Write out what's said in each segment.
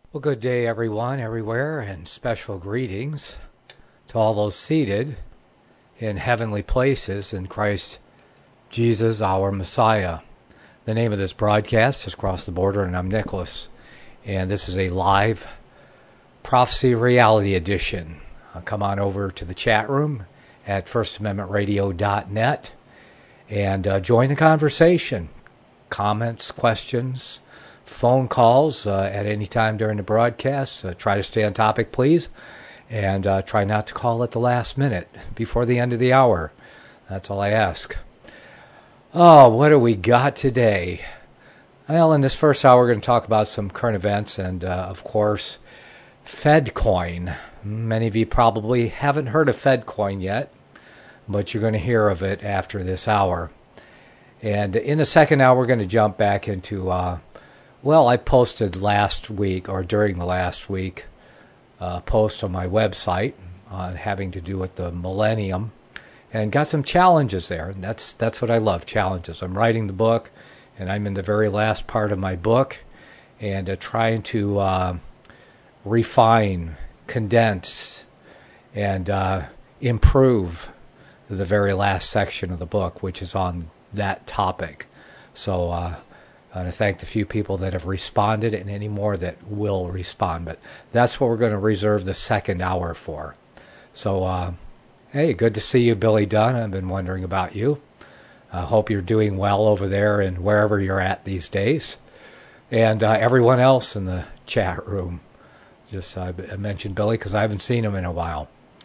Well, good day, everyone, everywhere, and special greetings to all those seated in heavenly places in Christ Jesus, our Messiah. The name of this broadcast is Cross the Border, and I'm Nicholas, and this is a live Prophecy Reality Edition. Come on over to the chat room at firstamendmentradio.net and join the conversation. Comments, questions, phone calls at any time during the broadcast. Try to stay on topic, please, and try not to call at the last minute before the end of the hour. That's all I ask. Oh, what do we got today? Well, in this first hour, we're going to talk about some current events and, of course, FedCoin. Many of you probably haven't heard of FedCoin yet, but you're going to hear of it after this hour. And in the second hour, we're going to jump back into I posted last week, or during the last week, a post on my website having to do with the millennium, and got some challenges there. And that's what I love, challenges. I'm writing the book, and I'm in the very last part of my book, and trying to refine, condense, and improve the very last section of the book, which is on that topic. So I want to thank the few people that have responded and any more that will respond. But that's what we're going to reserve the second hour for. So, hey, good to see you, Billy Dunn. I've been wondering about you. I hope you're doing well over there and wherever you're at these days. And everyone else in the chat room. Just I mentioned Billy because I haven't seen him in a while.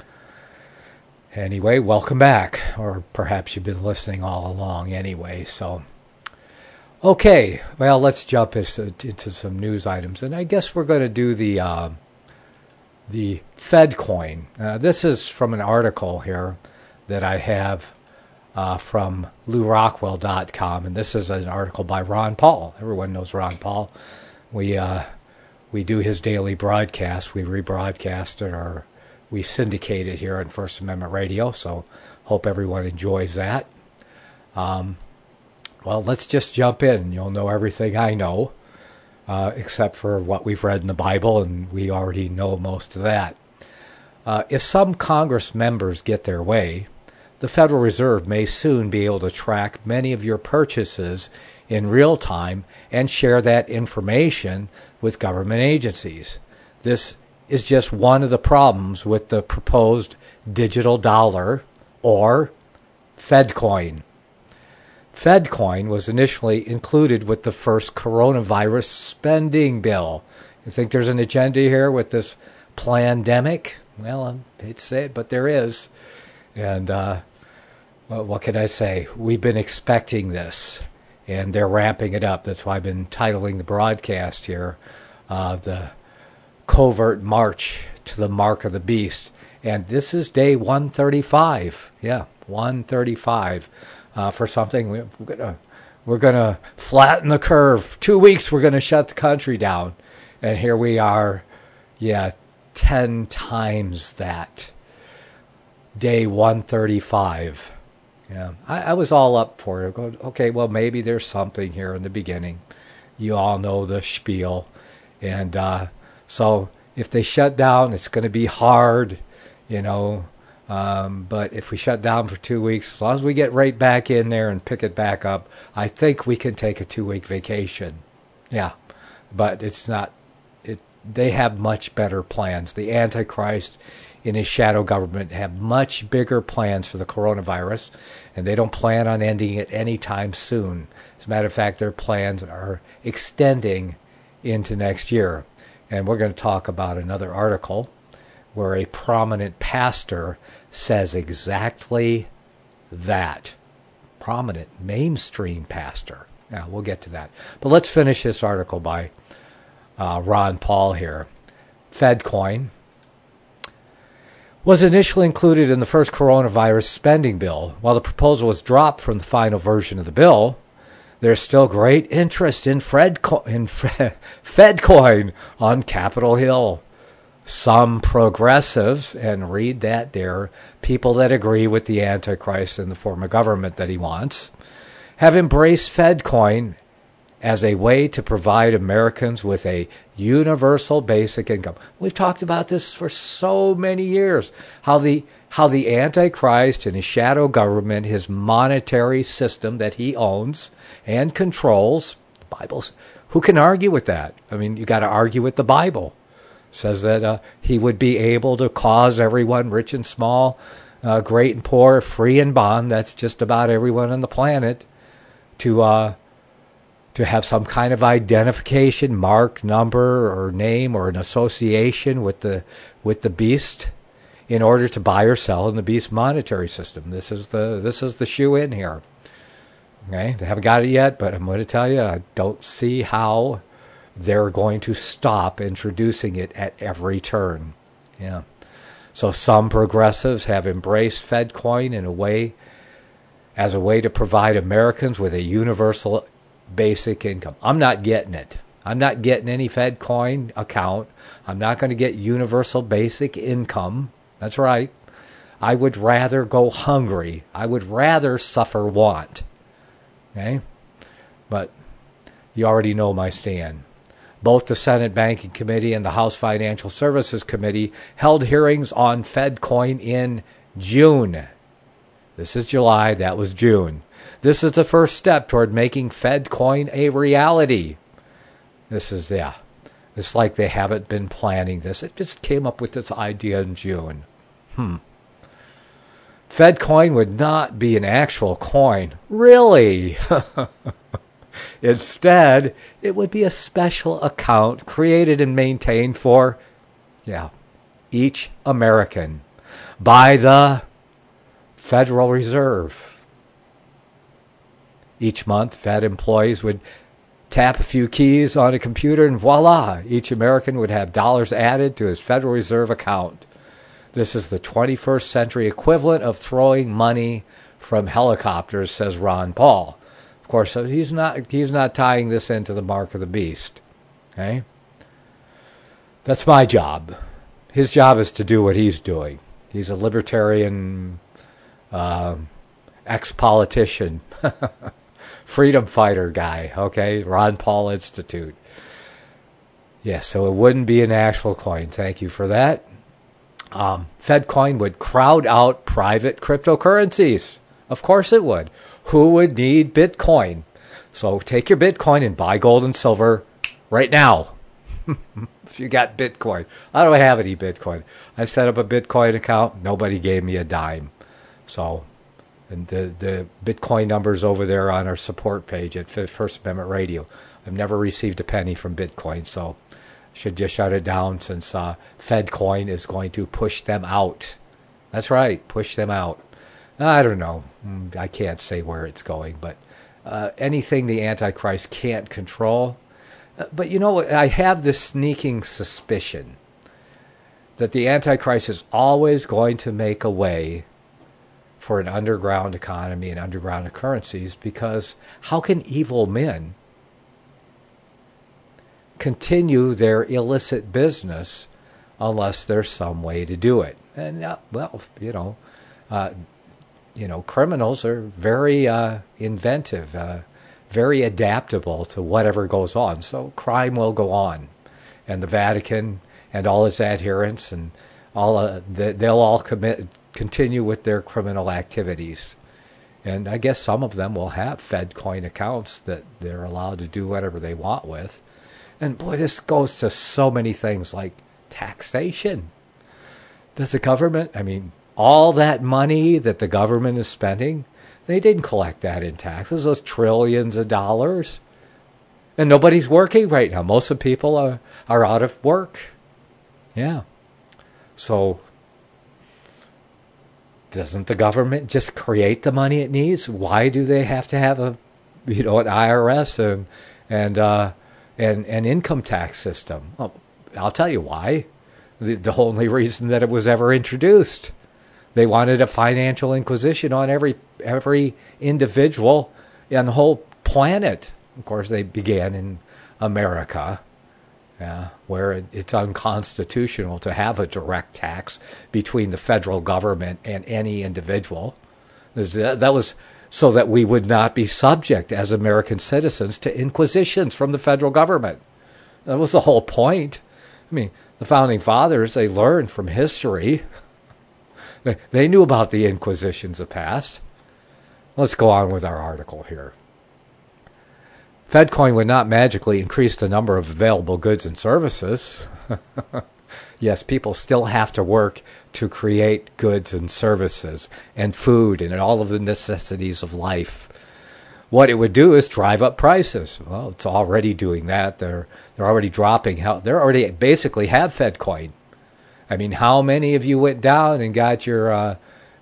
Anyway, welcome back. Or perhaps you've been listening all along anyway, so... Okay, well, let's jump into some news items, and I guess we're going to do the FedCoin. This is from an article here that I have from LouRockwell.com, and this is an article by Ron Paul. Everyone knows Ron Paul. We do his daily broadcast. We rebroadcast it, or we syndicate it here on First Amendment Radio, so hope everyone enjoys that. Well, let's just jump in. You'll know everything I know, except for what we've read in the Bible, and we already know most of that. If some Congress members get their way, the Federal Reserve may soon be able to track many of your purchases in real time and share that information with government agencies. This is just one of the problems with the proposed digital dollar, or FedCoin. FedCoin was initially included with the first coronavirus spending bill. You think there's an agenda here with this plandemic? Well, I hate to say it, but there is. And what can I say? We've been expecting this, and they're ramping it up. That's why I've been titling the broadcast here, the Covert March to the Mark of the Beast. And this is day 135. Yeah, 135. For something we're gonna flatten the curve. 2 weeks we're gonna shut the country down, and here we are, 10 times that. Day 135. Yeah, I was all up for it. Okay, well maybe there's something here in the beginning. You all know the spiel, and so if they shut down, it's going to be hard, but if we shut down for 2 weeks, as long as we get right back in there and pick it back up, I think we can take a 2-week vacation. Yeah, but it's not. They have much better plans. The Antichrist in his shadow government have much bigger plans for the coronavirus, and they don't plan on ending it anytime soon. As a matter of fact, their plans are extending into next year. And we're going to talk about another article where a prominent pastor says exactly that. Prominent, mainstream pastor. Now, we'll get to that. But let's finish this article by Ron Paul here. FedCoin was initially included in the first coronavirus spending bill. While the proposal was dropped from the final version of the bill, there's still great interest in FedCoin on Capitol Hill. Some progressives, and read that there, people that agree with the Antichrist and the form of government that he wants, have embraced FedCoin as a way to provide Americans with a universal basic income. We've talked about this for so many years, how the Antichrist and his shadow government, his monetary system that he owns and controls, the Bible's, who can argue with that? I mean, you got to argue with the Bible. It says that he would be able to cause everyone, rich and small, great and poor, free and bond, that's just about everyone on the planet, to have some kind of identification, mark, number, or name, or an association with the beast, in order to buy or sell in the beast monetary system. This is the shoe in here. Okay, they haven't got it yet, but I'm going to tell you, I don't see how they're going to stop introducing it at every turn. Yeah. So some progressives have embraced FedCoin as a way to provide Americans with a universal basic income. I'm not getting it. I'm not getting any FedCoin account. I'm not going to get universal basic income. That's right. I would rather go hungry. I would rather suffer want. Okay? But you already know my stand. Both the Senate Banking Committee and the House Financial Services Committee held hearings on FedCoin in June. This is July, that was June. This is the first step toward making FedCoin a reality. It's like they haven't been planning this. It just came up with this idea in June. FedCoin would not be an actual coin. Really? Instead, it would be a special account created and maintained for, each American by the Federal Reserve. Each month, Fed employees would tap a few keys on a computer and voila, each American would have dollars added to his Federal Reserve account. This is the 21st century equivalent of throwing money from helicopters, says Ron Paul. Of course, he's not tying this into the mark of the beast. Okay? That's my job. His job is to do what he's doing. He's a libertarian ex-politician, freedom fighter guy, okay? Ron Paul Institute. Yes, so it wouldn't be an actual coin. Thank you for that. FedCoin would crowd out private cryptocurrencies. Of course it would. Who would need Bitcoin? So take your Bitcoin and buy gold and silver right now. If you got Bitcoin. I don't have any Bitcoin. I set up a Bitcoin account. Nobody gave me a dime. So, and the Bitcoin numbers over there on our support page at First Amendment Radio. I've never received a penny from Bitcoin, so should just shut it down since FedCoin is going to push them out. That's right, push them out. I don't know. I can't say where it's going, but anything the Antichrist can't control. But you know, I have this sneaking suspicion that the Antichrist is always going to make a way for an underground economy and underground currencies, because how can evil men continue their illicit business unless there's some way to do it? And criminals are very inventive, very adaptable to whatever goes on. So crime will go on, and the Vatican and all its adherents and they'll all continue with their criminal activities. And I guess some of them will have FedCoin accounts that they're allowed to do whatever they want with. And boy, this goes to so many things like taxation. Does the government, all that money that the government is spending, they didn't collect that in taxes, those trillions of dollars. And nobody's working right now. Most of the people are out of work. Yeah. So doesn't the government just create the money it needs? Why do they have to have an IRS and an income tax system? Well, I'll tell you why. The only reason that it was ever introduced. They wanted a financial inquisition on every individual on the whole planet. Of course, they began in America, where it's unconstitutional to have a direct tax between the federal government and any individual. That was so that we would not be subject as American citizens to inquisitions from the federal government. That was the whole point. I mean, the Founding Fathers, they learned from history. They knew about the inquisitions of past. Let's go on with our article here. FedCoin would not magically increase the number of available goods and services. Yes, people still have to work to create goods and services and food and all of the necessities of life. What it would do is drive up prices. Well, it's already doing that. They're already dropping. They already basically have FedCoin. I mean, how many of you went down and got your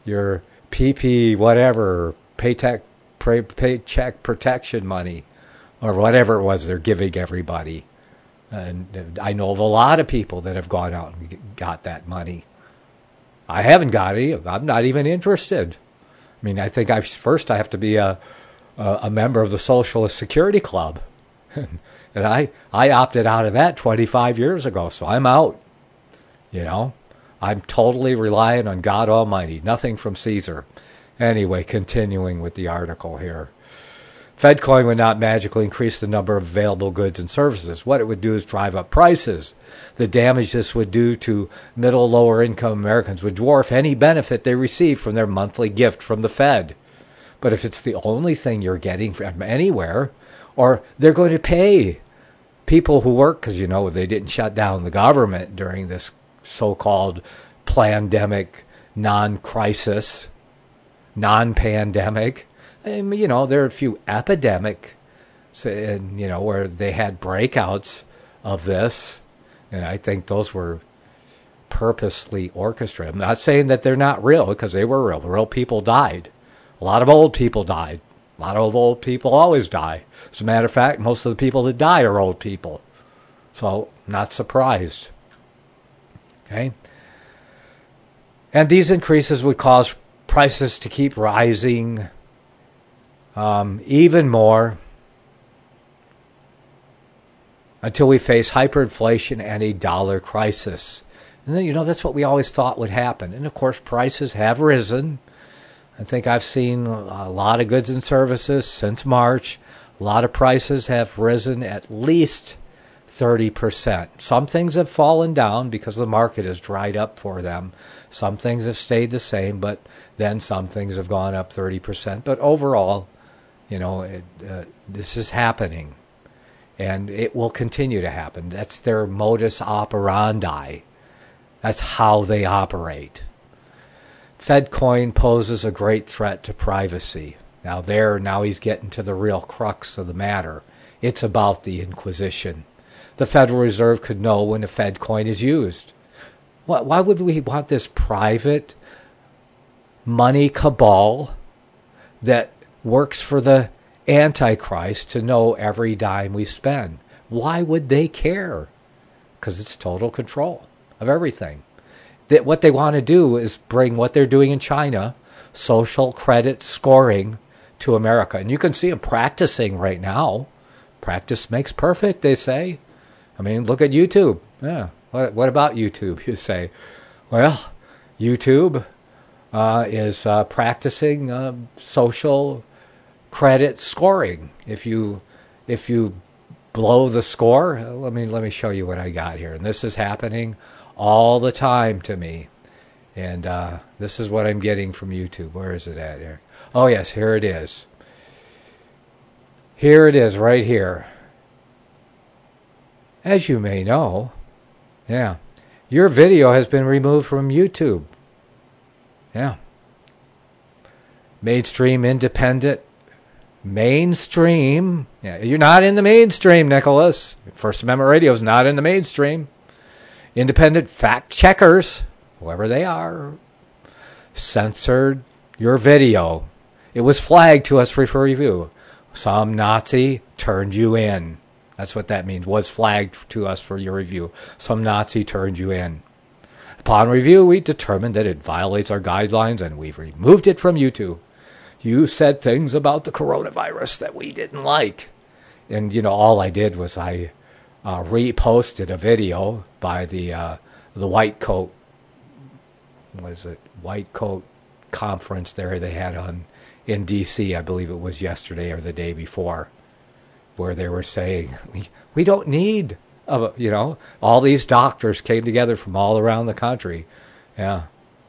PP whatever paycheck protection money or whatever it was they're giving everybody? And I know of a lot of people that have gone out and got that money. I haven't got any. I'm not even interested. I mean, I think I have to be a member of the Socialist Security Club. And I opted out of that 25 years ago, so I'm out. You know, I'm totally relying on God Almighty, nothing from Caesar. Anyway, continuing with the article here. FedCoin would not magically increase the number of available goods and services. What it would do is drive up prices. The damage this would do to middle, lower income Americans would dwarf any benefit they receive from their monthly gift from the Fed. But if it's the only thing you're getting from anywhere, or they're going to pay people who work, because, you know, they didn't shut down the government during this so-called pandemic, non-crisis, non-pandemic. And, you know, there are a few epidemic, and, you know, where they had breakouts of this, and I think those were purposely orchestrated. I'm not saying that they're not real, because they were real. The real people died. A lot of old people died. A lot of old people always die. As a matter of fact, most of the people that die are old people. So, not surprised. Okay? And these increases would cause prices to keep rising even more until we face hyperinflation and a dollar crisis. And then, you know, that's what we always thought would happen. And, of course, prices have risen. I think I've seen a lot of goods and services since March. A lot of prices have risen at least 30%. Some things have fallen down because the market has dried up for them. Some things have stayed the same, but then some things have gone up 30%. But overall, you know, this is happening, and it will continue to happen. That's their modus operandi. That's how they operate. FedCoin poses a great threat to privacy. Now he's getting to the real crux of the matter. It's about the Inquisition. The Federal Reserve could know when a FedCoin is used. Why would we want this private money cabal that works for the Antichrist to know every dime we spend? Why would they care? Because it's total control of everything. That what they want to do is bring what they're doing in China, social credit scoring, to America. And you can see them practicing right now. Practice makes perfect, they say. I mean, look at YouTube. Yeah. What about YouTube, you say? Well, YouTube is practicing social credit scoring. If you blow the score, let me show you what I got here. And this is happening all the time to me. And this is what I'm getting from YouTube. Where is it at here? Oh, yes, here it is. Here it is, right here. As you may know, yeah, your video has been removed from YouTube. Yeah. Mainstream, independent, mainstream. Yeah, you're not in the mainstream, Nicholas. First Amendment Radio is not in the mainstream. Independent fact checkers, whoever they are, censored your video. It was flagged to us for review. Some Nazi turned you in. That's what that means. Was flagged to us for your review. Some Nazi turned you in. Upon review, we determined that it violates our guidelines, and we've removed it from YouTube. You said things about the coronavirus that we didn't like. And, you know, all I did was I reposted a video by the White Coat, what is it, White Coat conference there they had on in D.C., I believe it was yesterday or the day before, where they were saying, we don't need, all these doctors came together from all around the country. Yeah.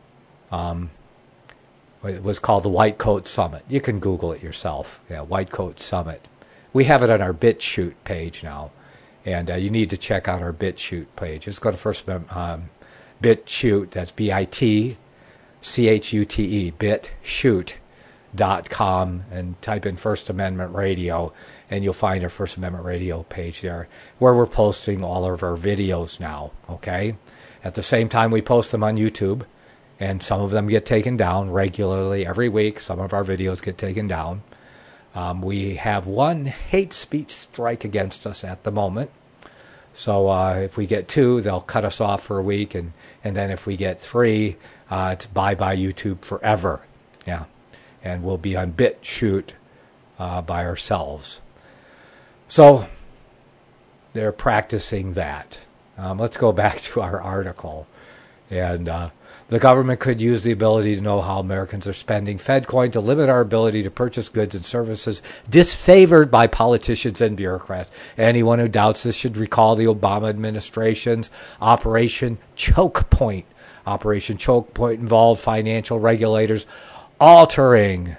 It was called the White Coat Summit. You can Google it yourself. Yeah, White Coat Summit. We have it on our BitChute page now. And you need to check out our BitChute page. Just go to First BitChute, that's BITCHUTE, BitChute.com, and type in First Amendment Radio, and you'll find our First Amendment Radio page there, where we're posting all of our videos now, okay? At the same time, we post them on YouTube, and some of them get taken down regularly every week. Some of our videos get taken down. We have one hate speech strike against us at the moment. So if we get 2, they'll cut us off for a week. And then if we get 3, it's bye-bye YouTube forever. Yeah. And we'll be on BitChute by ourselves. So they're practicing that. Let's go back to our article. And the government could use the ability to know how Americans are spending FedCoin to limit our ability to purchase goods and services disfavored by politicians and bureaucrats. Anyone who doubts this should recall the Obama administration's Operation Choke Point. Operation Choke Point involved financial regulators alerting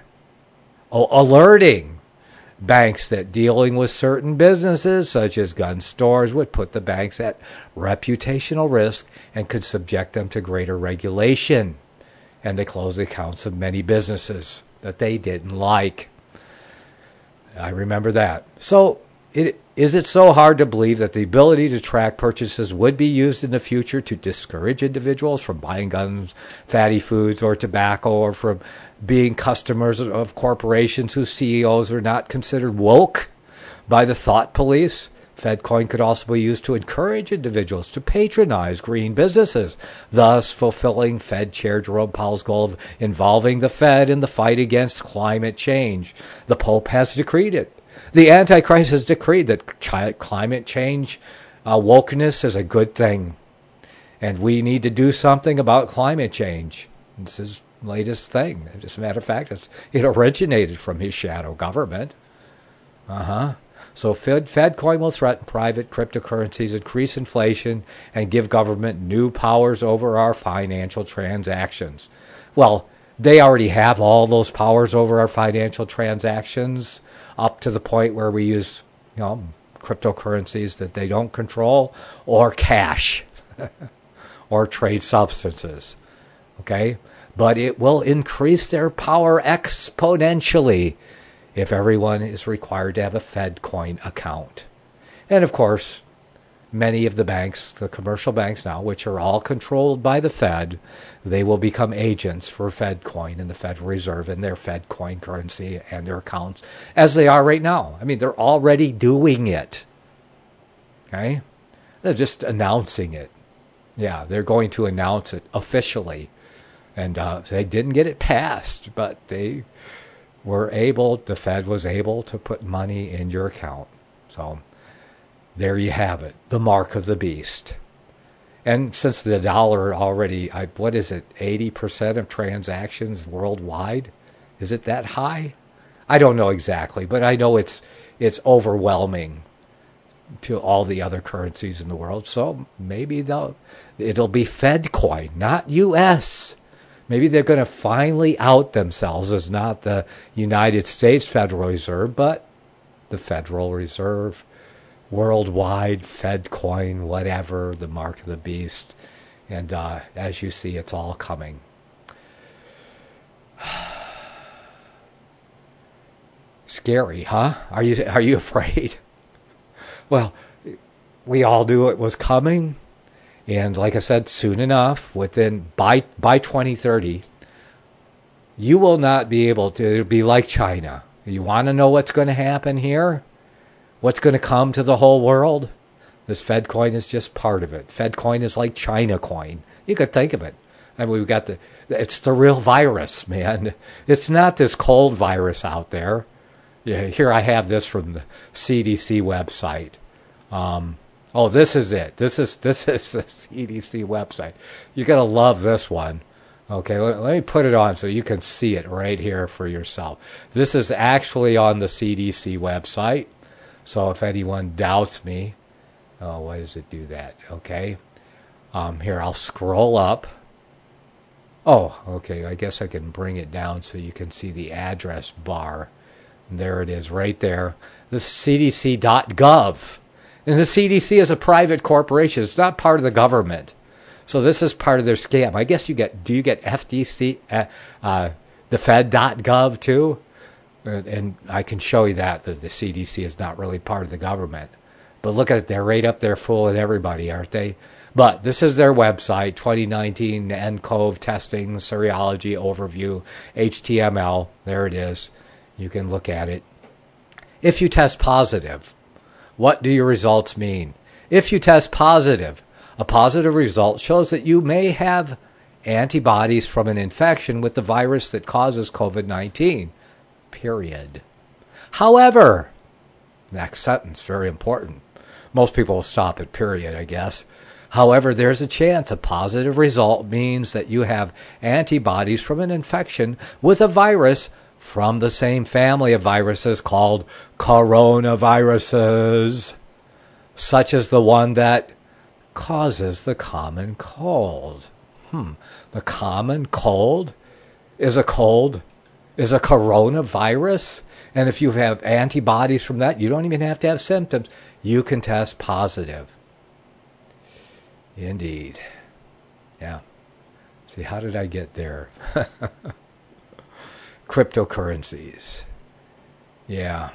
banks that dealing with certain businesses, such as gun stores, would put the banks at reputational risk and could subject them to greater regulation. And they closed the accounts of many businesses that they didn't like. I remember that. So, is it so hard to believe that the ability to track purchases would be used in the future to discourage individuals from buying guns, fatty foods, or tobacco, or from being customers of corporations whose CEOs are not considered woke by the thought police? FedCoin could also be used to encourage individuals to patronize green businesses, thus fulfilling Fed Chair Jerome Powell's goal of involving the Fed in the fight against climate change. The Pope has decreed it. The Antichrist has decreed that climate change wokeness is a good thing. And we need to do something about climate change. This is the latest thing. As a matter of fact, it originated from his shadow government. So FedCoin will threaten private cryptocurrencies, increase inflation, and give government new powers over our financial transactions. Well, they already have all those powers over our financial transactions up to the point where we use, cryptocurrencies that they don't control, or cash, or trade substances. Okay? But it will increase their power exponentially if everyone is required to have a FedCoin account. And of course, many of the banks, the commercial banks now, which are all controlled by the Fed, they will become agents for FedCoin and the Federal Reserve and their FedCoin currency and their accounts, as they are right now. I mean, they're already doing it. Okay? They're just announcing it. Yeah, they're going to announce it officially. And they didn't get it passed, but the Fed was able to put money in your account. So there you have it, the mark of the beast. And since the dollar already, 80% of transactions worldwide? Is it that high? I don't know exactly, but I know it's overwhelming to all the other currencies in the world. So maybe it'll be FedCoin, not U.S. Maybe they're going to finally out themselves as not the United States Federal Reserve, but the Federal Reserve, worldwide, FedCoin, whatever, the mark of the beast. And as you see, it's all coming. Scary, huh? Are you afraid? Well, we all knew it was coming. And like I said, soon enough, by 2030, you will not be able to be like China. You want to know what's going to happen here? What's going to come to the whole world? This FedCoin is just part of it. FedCoin is like China coin. You could think of it. I mean, it's the real virus, man. It's not this cold virus out there. Yeah, here I have this from the CDC website. This is it. This is the CDC website. You're going to love this one. Okay, let me put it on so you can see it right here for yourself. This is actually on the CDC website. So if anyone doubts me, why does it do that? Okay. Here, I'll scroll up. Oh, okay, I guess I can bring it down so you can see the address bar. And there it is right there. This is cdc.gov. And the CDC is a private corporation. It's not part of the government. So this is part of their scam. I guess do you get FDC, the Fed.gov too? And I can show you that the CDC is not really part of the government. But look at it, they're right up there fooling everybody, aren't they? But this is their website, 2019 nCoV testing, serology overview, HTML. There it is. You can look at it. If you test positive, what do your results mean? If you test positive, a positive result shows that you may have antibodies from an infection with the virus that causes COVID-19. Period. However, next sentence, very important. Most people will stop at period, I guess. However, there's a chance a positive result means that you have antibodies from an infection with a virus from the same family of viruses called coronaviruses, such as the one that causes the common cold. The common cold is a coronavirus? And if you have antibodies from that, you don't even have to have symptoms. You can test positive. Indeed. Yeah. See, how did I get there? Cryptocurrencies. Yeah.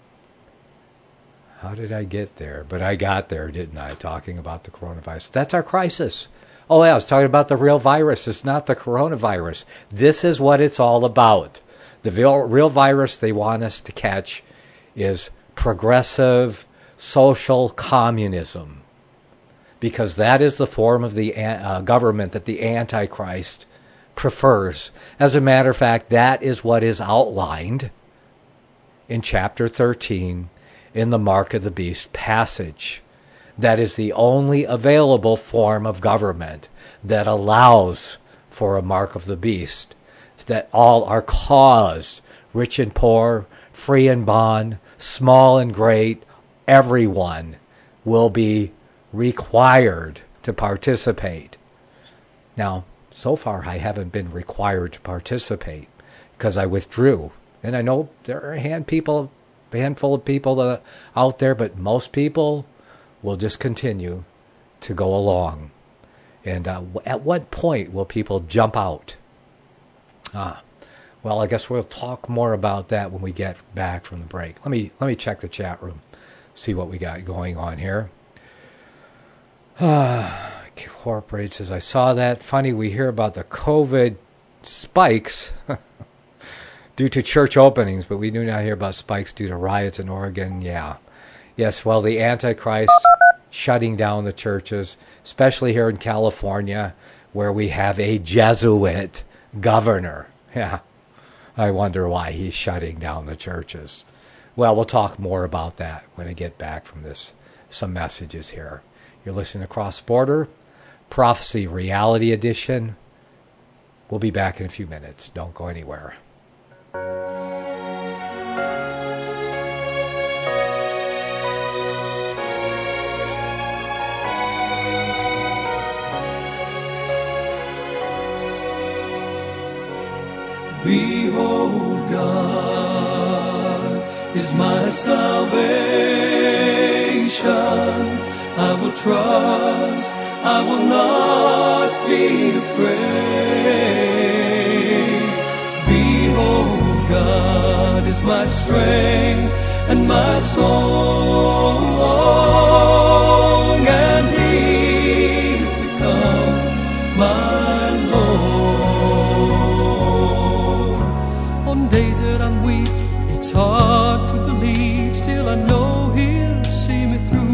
How did I get there? But I got there, didn't I? Talking about the coronavirus. That's our crisis. Oh, yeah, I was talking about the real virus. It's not the coronavirus. This is what it's all about. The real virus they want us to catch is progressive social communism, because that is the form of the government that the Antichrist prefers. As a matter of fact, that is what is outlined in chapter 13 in the Mark of the Beast passage. That is the only available form of government that allows for a mark of the beast, that all are caused, rich and poor, free and bond, small and great, everyone will be required to participate. Now, so far I haven't been required to participate because I withdrew. And I know there are a handful of people out there, but most people will just continue to go along. And at what point will people jump out? Well, I guess we'll talk more about that when we get back from the break. Let me check the chat room, see what we got going on here. Corporate says, I saw that. Funny, we hear about the COVID spikes due to church openings, but we do not hear about spikes due to riots in Oregon. Yeah. Yes, well, the Antichrist shutting down the churches, especially here in California, where we have a Jesuit governor. Yeah. I wonder why he's shutting down the churches. Well, we'll talk more about that when I get back from this. Some messages here. You're listening to Cross Border Prophecy Reality Edition. We'll be back in a few minutes. Don't go anywhere. Behold, God is my salvation. I will trust, I will not be afraid. Behold, God is my strength and my song, and He has become my Lord. On days that I'm weak, it's hard to believe, still I know He'll see me through.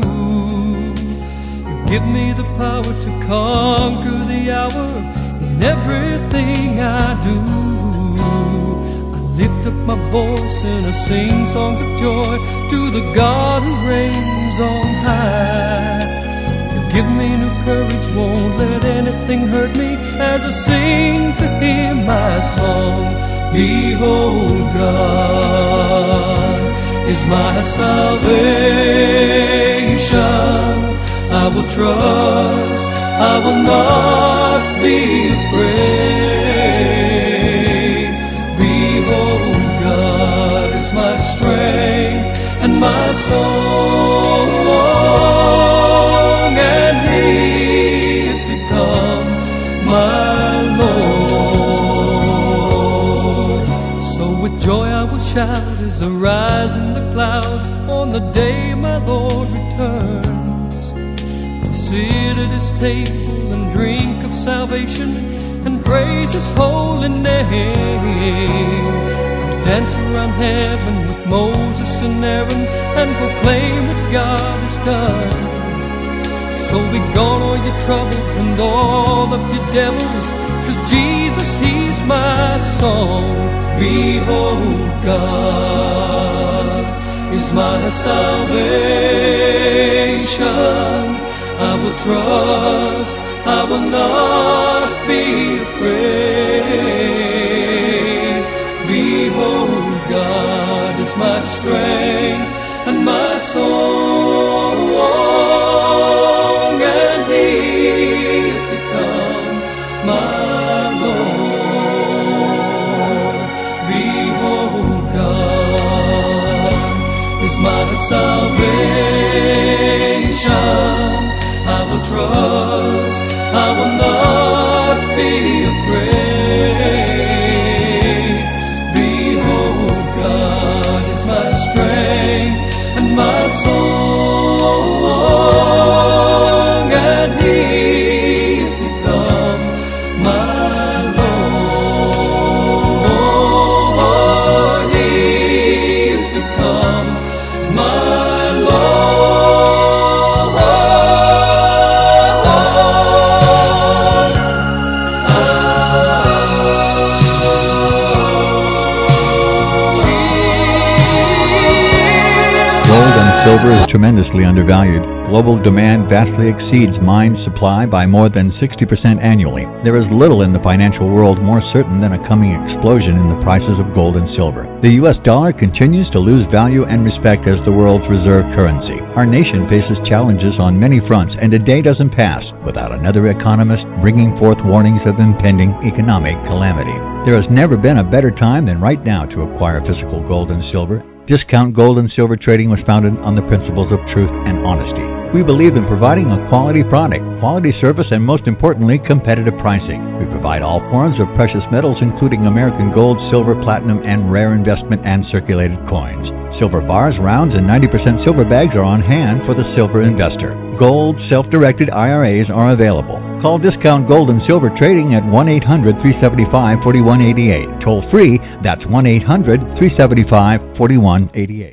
Give me the power to conquer the hour in everything I do. I lift up my voice and I sing songs of joy to the God who reigns on high. You give me new courage, won't let anything hurt me as I sing to Him my song. Behold, God is my salvation. I will trust, I will not be afraid. Behold, God is my strength and my song, and He has become my Lord. So with joy I will shout as I rise in the clouds on the day my Lord returns. I'll sit at His table and drink of salvation and praise His holy name. I'll dance around heaven with Moses and Aaron and proclaim what God has done. So be gone all your troubles and all of your devils, 'cause Jesus, He's my song. Behold, God is my salvation. I will trust, I will not be afraid. Behold, God is my strength and my song, and He has become my Lord. Behold, God is my salvation. I will trust, I will not be afraid. Behold, God is my strength and my song, and He has become my Lord. He has become my Lord. Gold and silver is tremendously undervalued. Global demand vastly exceeds mine supply by more than 60% annually. There is little in the financial world more certain than a coming explosion in the prices of gold and silver. The U.S. dollar continues to lose value and respect as the world's reserve currency. Our nation faces challenges on many fronts, and a day doesn't pass without another economist bringing forth warnings of impending economic calamity. There has never been a better time than right now to acquire physical gold and silver. Discount Gold and Silver Trading was founded on the principles of truth and honesty. We believe in providing a quality product, quality service, and most importantly, competitive pricing. We provide all forms of precious metals, including American gold, silver, platinum, and rare investment and circulated coins. Silver bars, rounds, and 90% silver bags are on hand for the silver investor. Gold, self-directed IRAs are available. Call Discount Gold and Silver Trading at 1-800-375-4188. Toll free, that's 1-800-375-4188.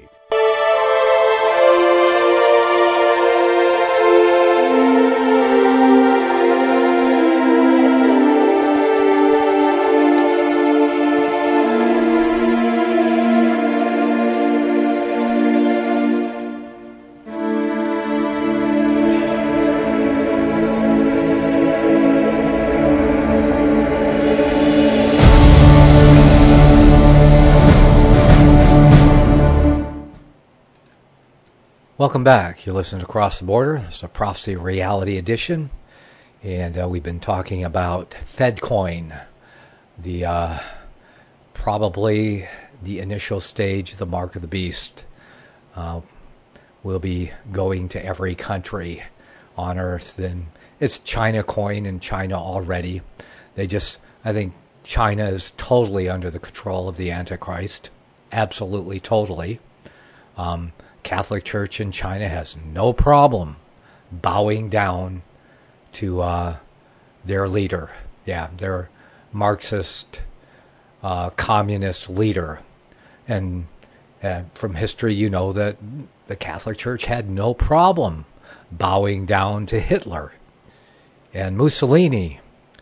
Welcome back. You listen to Across the Border. It's a Prophecy Reality Edition. And we've been talking about FedCoin, the probably the initial stage of the Mark of the Beast. Will be going to every country on Earth. And it's China coin in China already. I think China is totally under the control of the Antichrist. Absolutely, totally. Catholic Church in China has no problem bowing down to their leader. Yeah, their Marxist, communist leader. And from history, you know that the Catholic Church had no problem bowing down to Hitler and Mussolini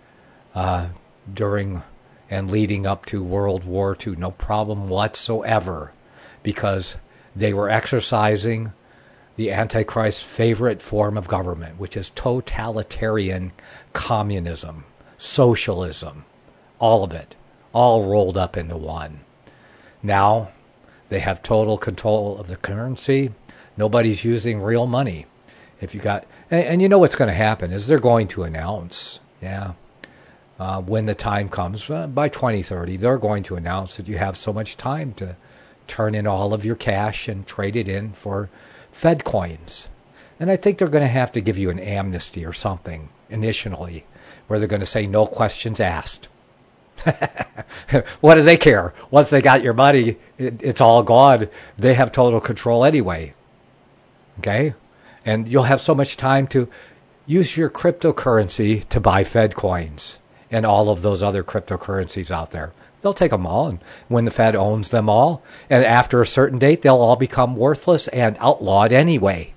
during and leading up to World War II. No problem whatsoever, because they were exercising the Antichrist's favorite form of government, which is totalitarian communism, socialism, all of it, all rolled up into one. Now, they have total control of the currency. Nobody's using real money. If you got, and you know what's going to happen is they're going to announce, when the time comes, by 2030, they're going to announce that you have so much time to turn in all of your cash and trade it in for Fed coins. And I think they're going to have to give you an amnesty or something initially, where they're going to say no questions asked. What do they care? Once they got your money, it's all gone. They have total control anyway. Okay? And you'll have so much time to use your cryptocurrency to buy Fed coins and all of those other cryptocurrencies out there. They'll take them all, and when the Fed owns them all, and after a certain date, they'll all become worthless and outlawed anyway.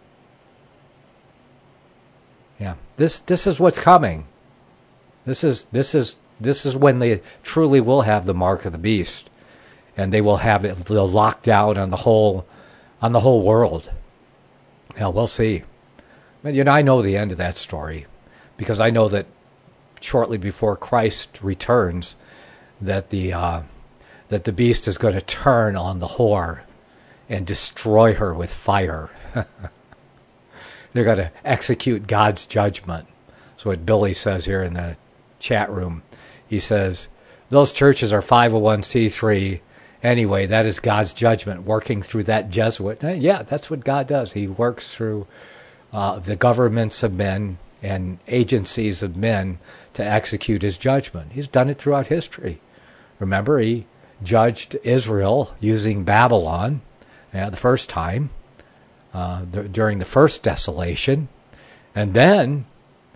Yeah, this is what's coming. This is when they truly will have the mark of the beast, and they will have it locked down on the whole world. Yeah, we'll see. But I know the end of that story, because I know that shortly before Christ returns, that the beast is going to turn on the whore and destroy her with fire. They're going to execute God's judgment. So what Billy says here in the chat room, he says, those churches are 501c3. Anyway, that is God's judgment working through that Jesuit. Yeah, that's what God does. He works through the governments of men and agencies of men to execute his judgment. He's done it throughout history. Remember, he judged Israel using Babylon the first time, during the first desolation. And then,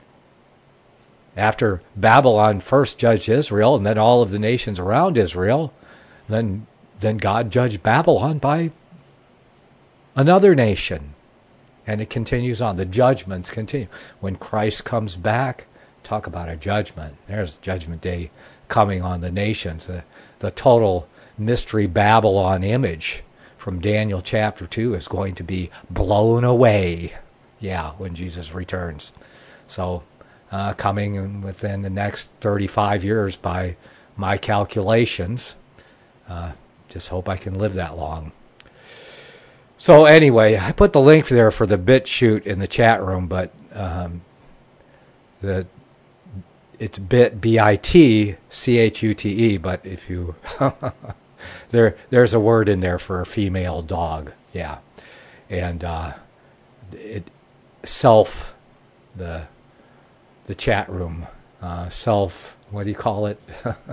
after Babylon first judged Israel, and then all of the nations around Israel, then God judged Babylon by another nation. And it continues on. The judgments continue. When Christ comes back, talk about a judgment. There's Judgment Day coming on the nations. The total mystery Babylon image from Daniel chapter 2 is going to be blown away. Yeah, when Jesus returns. So, coming within the next 35 years by my calculations. Just hope I can live that long. So anyway, I put the link there for the BitChute in the chat room, but it's BitChute, but if you there's a word in there for a female dog, yeah, and the chat room what do you call it?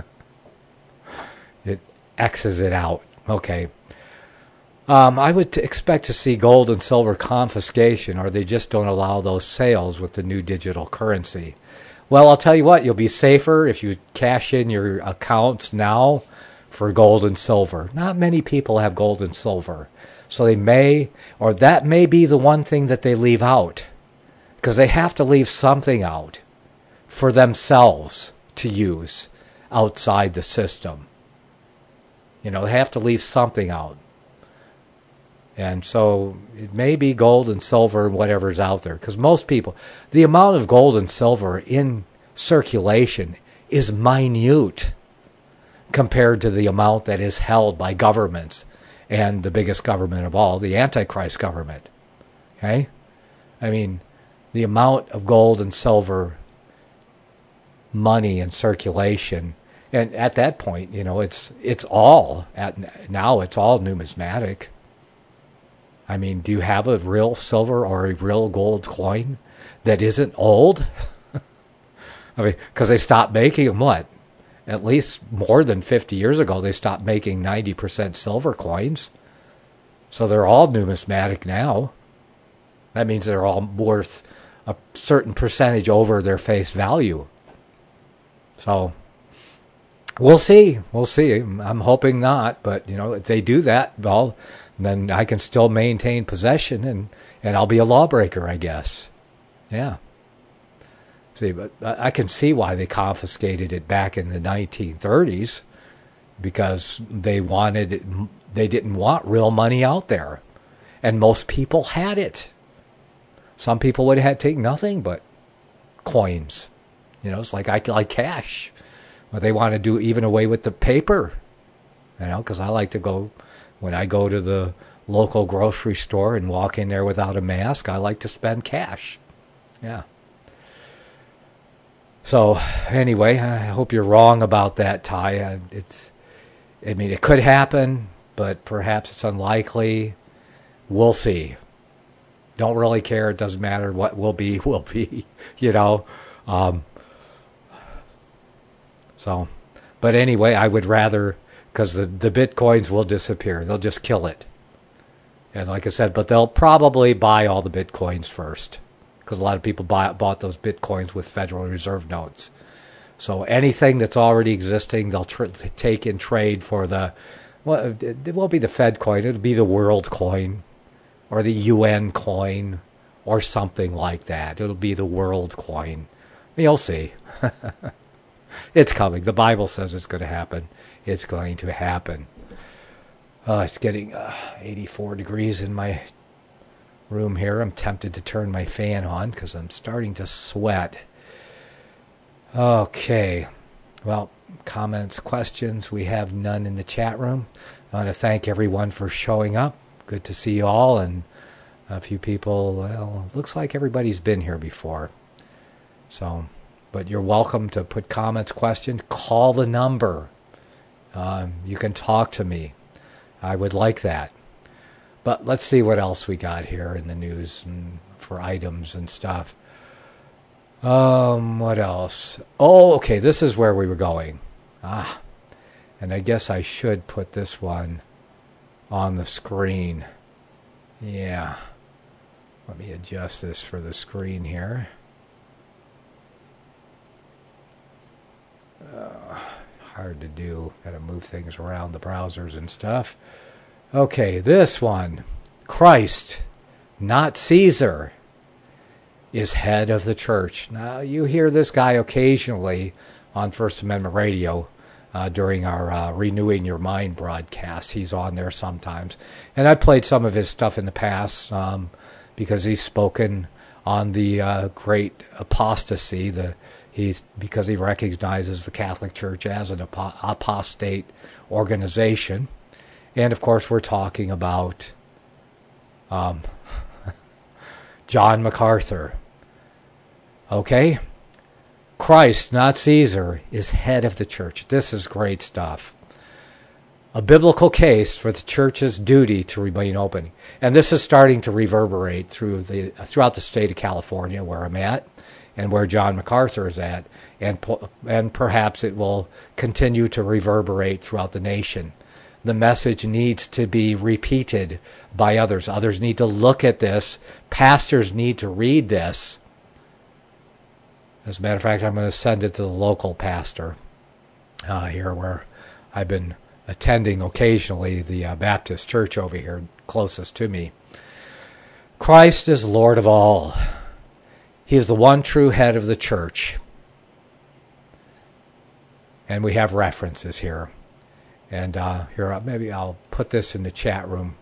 It X's it out. Okay. I would expect to see gold and silver confiscation, or they just don't allow those sales with the new digital currency. Well, I'll tell you what, you'll be safer if you cash in your accounts now for gold and silver. Not many people have gold and silver. So they may, or that may be the one thing that they leave out. Because they have to leave something out for themselves to use outside the system. They have to leave something out. And so it may be gold and silver and whatever's out there. Because most people, the amount of gold and silver in circulation is minute compared to the amount that is held by governments. And the biggest government of all, the Antichrist government. Okay? I mean, the amount of gold and silver money in circulation. And at that point, it's all, now it's all numismatic. I mean, do you have a real silver or a real gold coin that isn't old? I mean, because they stopped making them, at least more than 50 years ago, they stopped making 90% silver coins. So they're all numismatic now. That means they're all worth a certain percentage over their face value. So we'll see. We'll see. I'm hoping not, but, if they do that, well, then I can still maintain possession and I'll be a lawbreaker, I guess. Yeah. See, but I can see why they confiscated it back in the 1930s, because they didn't want real money out there. And most people had it. Some people would have take nothing but coins. It's like cash. But they want to do even away with the paper. Because I like to go, when I go to the local grocery store and walk in there without a mask, I like to spend cash. Yeah. So, anyway, I hope you're wrong about that, Ty. It could happen, but perhaps it's unlikely. We'll see. Don't really care. It doesn't matter. What will be, will be, But anyway, I would rather, because the Bitcoins will disappear. They'll just kill it. And like I said, but they'll probably buy all the Bitcoins first. Because a lot of people bought those Bitcoins with Federal Reserve notes. So anything that's already existing, they'll take in trade for it won't be the Fed coin, it'll be the World coin, or the UN coin, or something like that. It'll be the World coin. You'll see. It's coming. The Bible says it's going to happen. It's going to happen. It's getting 84 degrees in my room here. I'm tempted to turn my fan on because I'm starting to sweat. Okay. Well, comments, questions, we have none in the chat room. I want to thank everyone for showing up. Good to see you all, and a few people, well, looks like everybody's been here before. So, but you're welcome to put comments, questions, call the number. You can talk to me. I would like that. But let's see what else we got here in the news and for items and stuff. What else? Oh, okay, this is where we were going. And I guess I should put this one on the screen. Yeah. Let me adjust this for the screen here. Hard to do. Got to move things around the browsers and stuff. Okay, this one. Christ, not Caesar, is head of the church. Now, you hear this guy occasionally on First Amendment Radio during our Renewing Your Mind broadcast. He's on there sometimes. And I played some of his stuff in the past because he's spoken on the great apostasy, because he recognizes the Catholic Church as an apostate organization. And, of course, we're talking about John MacArthur. Okay? Christ, not Caesar, is head of the church. This is great stuff. A biblical case for the church's duty to remain open. And this is starting to reverberate throughout the state of California, where I'm at, and where John MacArthur is at. And perhaps it will continue to reverberate throughout the nation. The message needs to be repeated by others. Others need to look at this. Pastors need to read this. As a matter of fact, I'm going to send it to the local pastor here where I've been attending occasionally, the Baptist church over here closest to me. Christ is Lord of all. He is the one true head of the church. And we have references here. And here, maybe I'll put this in the chat room.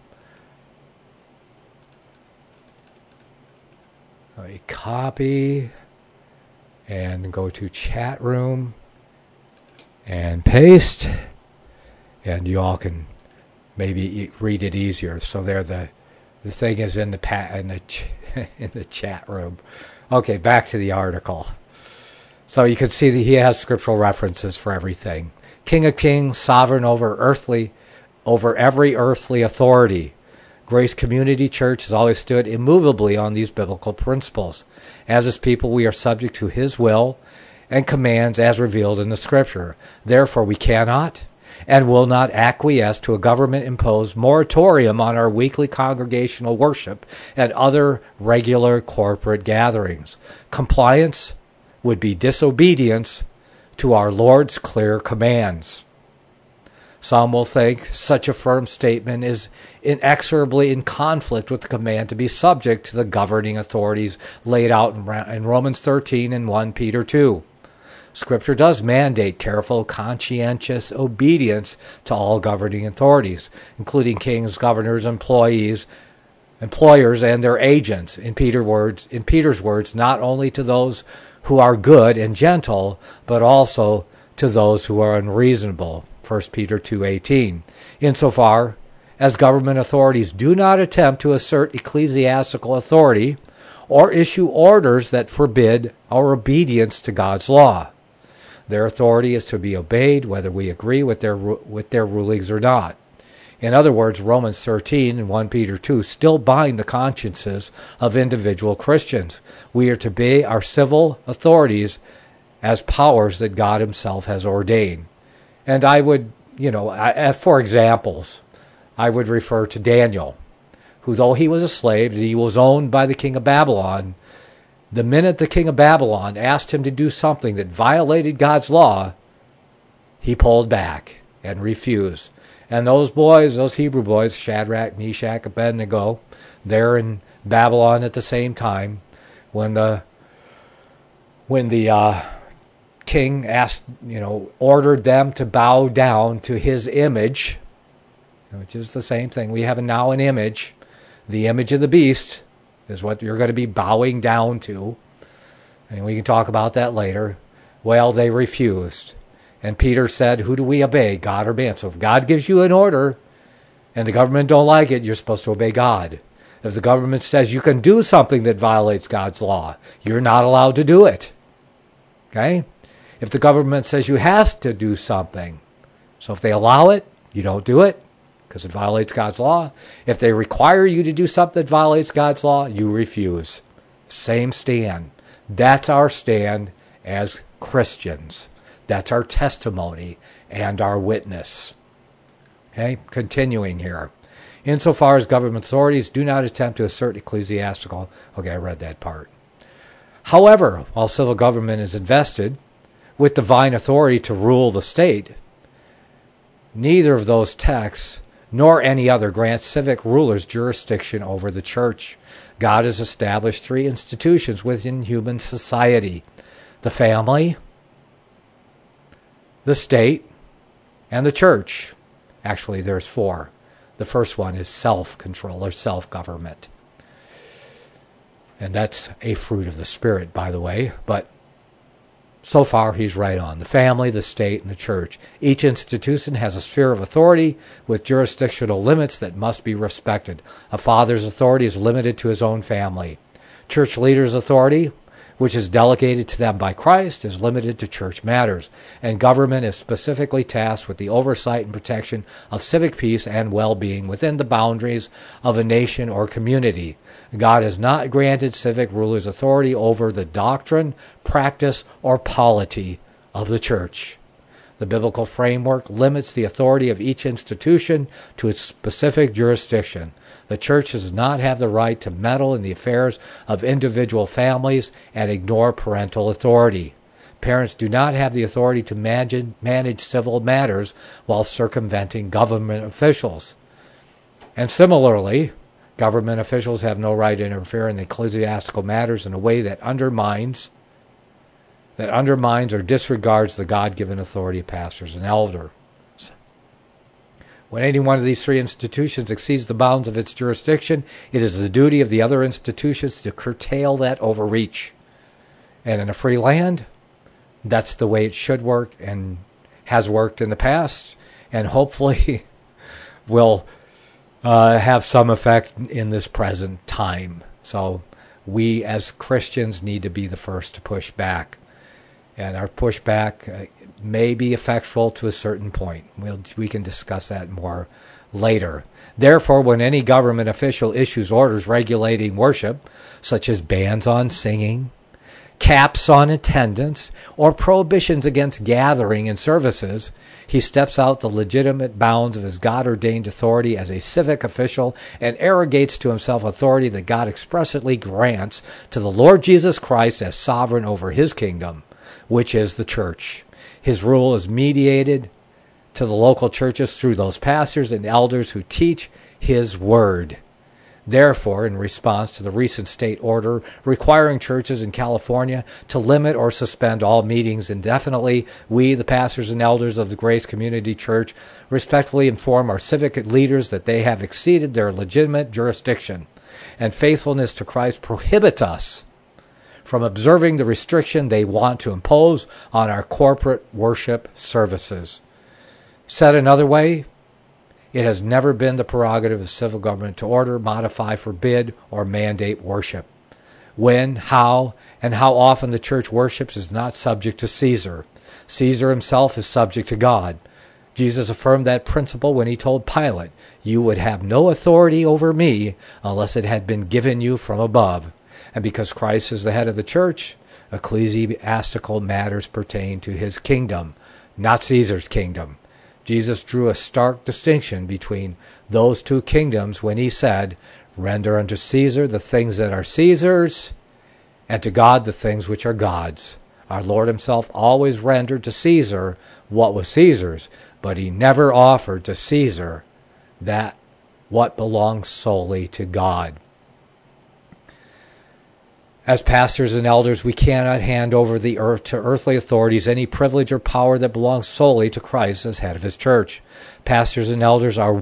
A copy and go to chat room and paste, and you all can maybe read it easier. So there, the thing is in the chat room. Okay, back to the article. So you can see that he has scriptural references for everything. King of Kings, sovereign over every earthly authority. Grace Community Church has always stood immovably on these biblical principles. As his people, we are subject to his will and commands as revealed in the Scripture. Therefore, we cannot and will not acquiesce to a government-imposed moratorium on our weekly congregational worship and other regular corporate gatherings. Compliance would be disobedience to our Lord's clear commands. Some will think such a firm statement is inexorably in conflict with the command to be subject to the governing authorities laid out in Romans 13 and 1 Peter 2. Scripture does mandate careful, conscientious obedience to all governing authorities, including kings, governors, employees, employers and their agents, in Peter's words, not only to those who are good and gentle, but also to those who are unreasonable. 1 Peter 2:18. Insofar as government authorities do not attempt to assert ecclesiastical authority or issue orders that forbid our obedience to God's law. Their authority is to be obeyed whether we agree with their rulings or not. In other words, Romans 13 and 1 Peter 2 still bind the consciences of individual Christians. We are to obey our civil authorities as powers that God himself has ordained. And I would, for examples, I would refer to Daniel, who, though he was a slave, he was owned by the king of Babylon. The minute the king of Babylon asked him to do something that violated God's law, he pulled back and refused. And those Hebrew boys, Shadrach, Meshach, Abednego, they're in Babylon at the same time. When the king ordered them to bow down to his image, which is the same thing. We have now an image. The image of the beast is what you're going to be bowing down to. And we can talk about that later. Well, they refused. And Peter said, who do we obey, God or man? So if God gives you an order and the government don't like it, you're supposed to obey God. If the government says you can do something that violates God's law, you're not allowed to do it. Okay? If the government says you have to do something, so if they allow it, you don't do it because it violates God's law. If they require you to do something that violates God's law, you refuse. Same stand. That's our stand as Christians. That's our testimony and our witness. Okay, continuing here. Insofar as government authorities do not attempt to assert ecclesiastical... Okay, I read that part. However, while civil government is invested with divine authority to rule the state, neither of those texts nor any other grants civic rulers jurisdiction over the church. God has established three institutions within human society: the family, the state, and the church. Actually, there's four. The first one is self-control or self-government. And that's a fruit of the Spirit, by the way. But so far, he's right on. The family, the state, and the church. Each institution has a sphere of authority with jurisdictional limits that must be respected. A father's authority is limited to his own family. Church leaders' authority, which is delegated to them by Christ, is limited to church matters, and government is specifically tasked with the oversight and protection of civic peace and well-being within the boundaries of a nation or community. God has not granted civic rulers authority over the doctrine, practice, or polity of the church. The biblical framework limits the authority of each institution to its specific jurisdiction. The church does not have the right to meddle in the affairs of individual families and ignore parental authority. Parents do not have the authority to manage civil matters while circumventing government officials. And similarly, government officials have no right to interfere in ecclesiastical matters in a way that undermines or disregards the God-given authority of pastors and elders. When any one of these three institutions exceeds the bounds of its jurisdiction, it is the duty of the other institutions to curtail that overreach. And in a free land, that's the way it should work and has worked in the past, and hopefully will have some effect in this present time. So we as Christians need to be the first to push back. And our pushback may be effectual to a certain point. We can discuss that more later. Therefore, when any government official issues orders regulating worship, such as bans on singing, caps on attendance, or prohibitions against gathering and services, he steps out the legitimate bounds of his God-ordained authority as a civic official and arrogates to himself authority that God expressly grants to the Lord Jesus Christ as sovereign over his kingdom, which is the church. His rule is mediated to the local churches through those pastors and elders who teach his word. Therefore, in response to the recent state order requiring churches in California to limit or suspend all meetings indefinitely, we, the pastors and elders of the Grace Community Church, respectfully inform our civic leaders that they have exceeded their legitimate jurisdiction. and faithfulness to Christ prohibit us from observing the restriction they want to impose on our corporate worship services. Said another way, it has never been the prerogative of civil government to order, modify, forbid, or mandate worship. When, how, and how often the church worships is not subject to Caesar. Caesar himself is subject to God. Jesus affirmed that principle when he told Pilate, "You would have no authority over me unless it had been given you from above." And because Christ is the head of the church, ecclesiastical matters pertain to his kingdom, not Caesar's kingdom. Jesus drew a stark distinction between those two kingdoms when he said, "Render unto Caesar the things that are Caesar's, and to God the things which are God's." Our Lord himself always rendered to Caesar what was Caesar's, but he never offered to Caesar that what belongs solely to God. As pastors and elders, we cannot hand over the earth to earthly authorities any privilege or power that belongs solely to Christ as head of his church. Pastors and elders are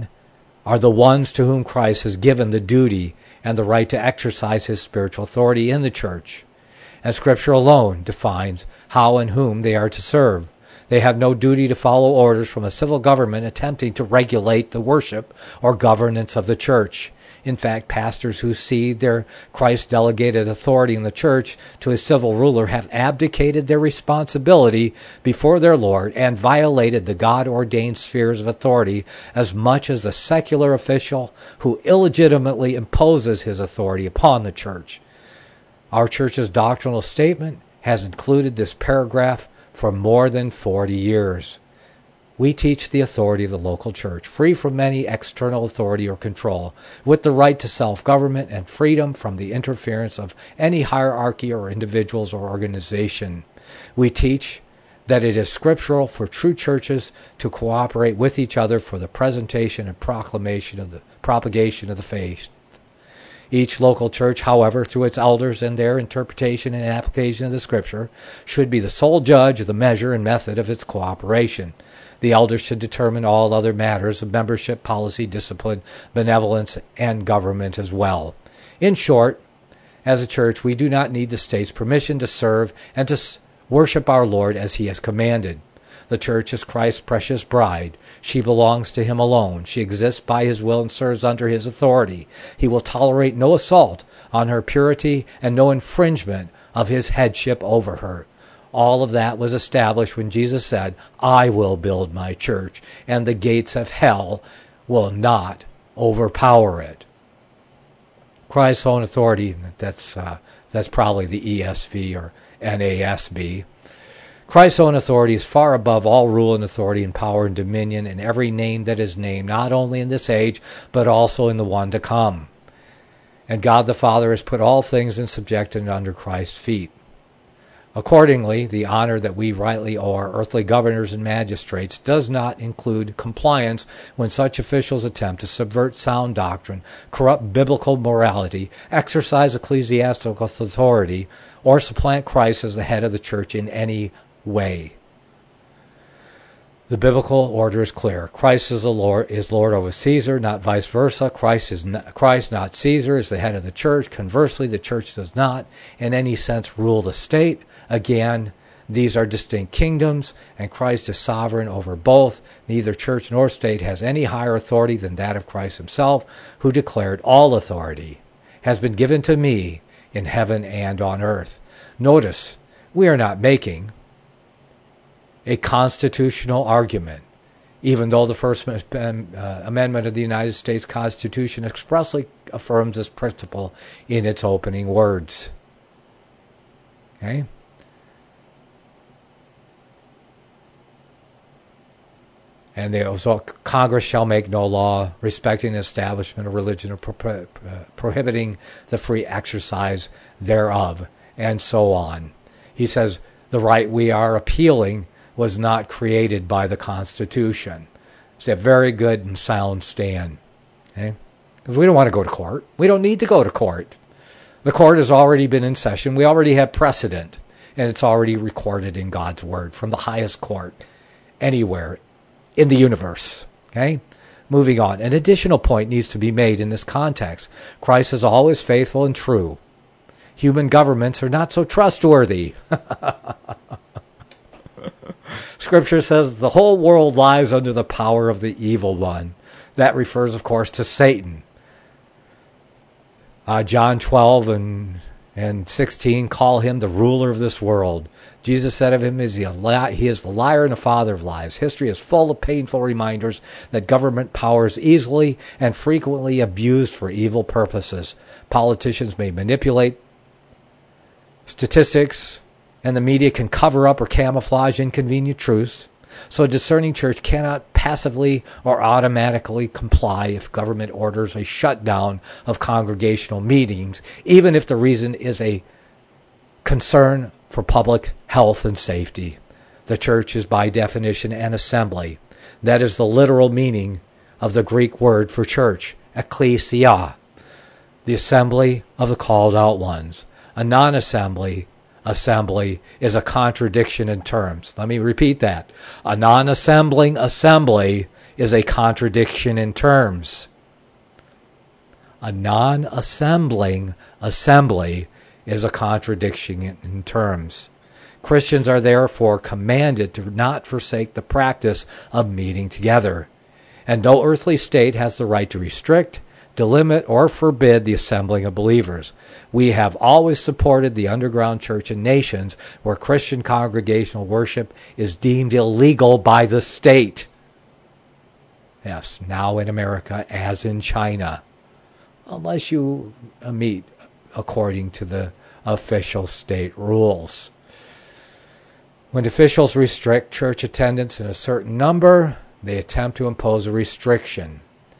the ones to whom Christ has given the duty and the right to exercise his spiritual authority in the church. And Scripture alone defines how and whom they are to serve. They have no duty to follow orders from a civil government attempting to regulate the worship or governance of the church. In fact, pastors who cede their Christ-delegated authority in the church to a civil ruler have abdicated their responsibility before their Lord and violated the God-ordained spheres of authority as much as the secular official who illegitimately imposes his authority upon the church. Our church's doctrinal statement has included this paragraph for more than 40 years. We teach the authority of the local church, free from any external authority or control, with the right to self-government and freedom from the interference of any hierarchy or individuals or organization. We teach that it is scriptural for true churches to cooperate with each other for the presentation and propagation of the faith. Each local church, however, through its elders and their interpretation and application of the Scripture, should be the sole judge of the measure and method of its cooperation. The elders should determine all other matters of membership, policy, discipline, benevolence, and government as well. In short, as a church, we do not need the state's permission to serve and to worship our Lord as he has commanded. The church is Christ's precious bride. She belongs to him alone. She exists by his will and serves under his authority. He will tolerate no assault on her purity and no infringement of his headship over her. All of that was established when Jesus said, "I will build my church, and the gates of hell will not overpower it." Christ's own authority, that's probably the ESV or NASB. Christ's own authority is far above all rule and authority and power and dominion in every name that is named, not only in this age, but also in the one to come. And God the Father has put all things in subjection under Christ's feet. Accordingly, the honor that we rightly owe our earthly governors and magistrates does not include compliance when such officials attempt to subvert sound doctrine, corrupt biblical morality, exercise ecclesiastical authority, or supplant Christ as the head of the church in any way. The biblical order is clear. Christ is Lord over Caesar, not vice versa. Christ, not Caesar, is the head of the church. Conversely, the church does not, in any sense, rule the state. Again, these are distinct kingdoms, and Christ is sovereign over both. Neither church nor state has any higher authority than that of Christ himself, who declared, "All authority has been given to me in heaven and on earth." Notice, we are not making a constitutional argument, even though the First Amendment of the United States Constitution expressly affirms this principle in its opening words. Okay? And so Congress shall make no law respecting the establishment of religion or prohibiting the free exercise thereof, and so on. He says the right we are appealing was not created by the Constitution. It's a very good and sound stand. Okay? Because we don't want to go to court. We don't need to go to court. The court has already been in session. We already have precedent, and it's already recorded in God's Word from the highest court anywhere in the universe. Okay? Moving on. An additional point needs to be made in this context. Christ is always faithful and true. Human governments are not so trustworthy. Scripture says the whole world lies under the power of the evil one. That refers, of course, to Satan. John 12 and 16 call him the ruler of this world. Jesus said of him, he is the liar and the father of lies. History is full of painful reminders that government power is easily and frequently abused for evil purposes. Politicians may manipulate statistics, and the media can cover up or camouflage inconvenient truths. So a discerning church cannot passively or automatically comply if government orders a shutdown of congregational meetings, even if the reason is a concern for public health and safety. The church is by definition an assembly. That is the literal meaning of the Greek word for church, ekklesia, the assembly of the called out ones. A non-assembly is a contradiction in terms. Let me repeat that. A non-assembling assembly is a contradiction in terms. A non-assembling assembly is a contradiction in terms. Christians are therefore commanded to not forsake the practice of meeting together. And no earthly state has the right to restrict, delimit, or forbid the assembling of believers. We have always supported the underground church in nations where Christian congregational worship is deemed illegal by the state. Yes, now in America, as in China, unless you meet according to the official state rules. When officials restrict church attendance in a certain number, they attempt to impose a restriction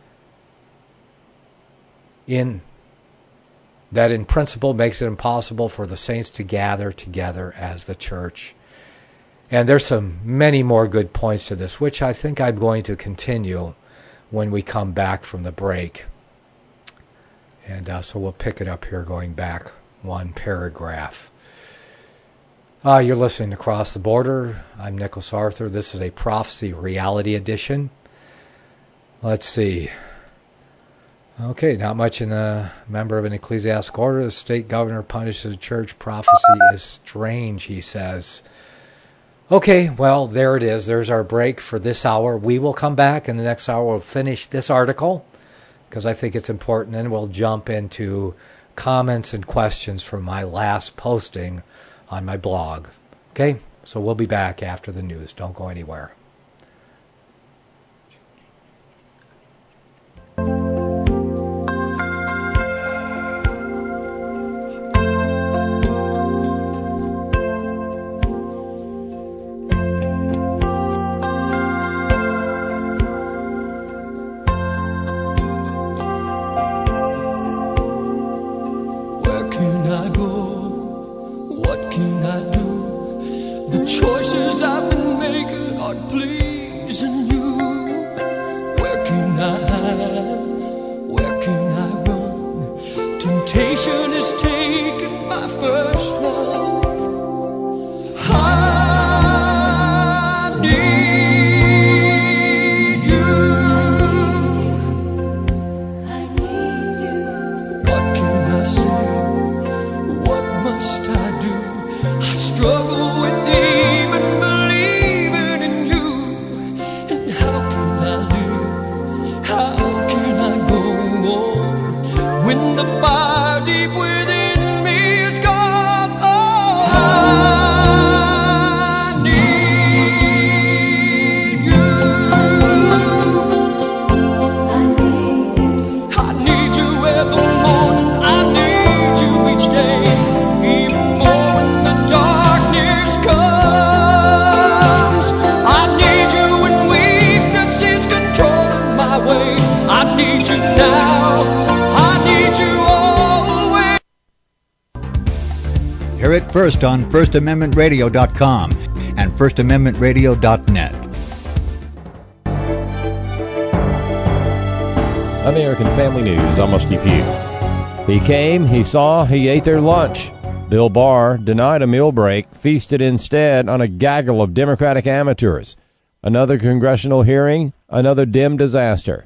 in principle makes it impossible for the saints to gather together as the church. And there's many more good points to this, which I think I'm going to continue when we come back from the break. And so we'll pick it up here, going back one paragraph. You're listening to Across the Border. I'm Nicholas Arthur. This is a Prophecy Reality Edition. Let's see. Okay, not much in a member of an ecclesiastical order. The state governor punishes the church. Prophecy is strange, he says. Okay, well, there it is. There's our break for this hour. We will come back in the next hour. We'll finish this article because I think it's important. And we'll jump into comments and questions from my last posting on my blog. Okay, so we'll be back after the news. Don't go anywhere. First on FirstAmendmentRadio.com and FirstAmendmentRadio.net. American Family News, I'm Steve Pugh. He came, he saw, he ate their lunch. Bill Barr denied a meal break, feasted instead on a gaggle of Democratic amateurs. Another congressional hearing, another dim disaster.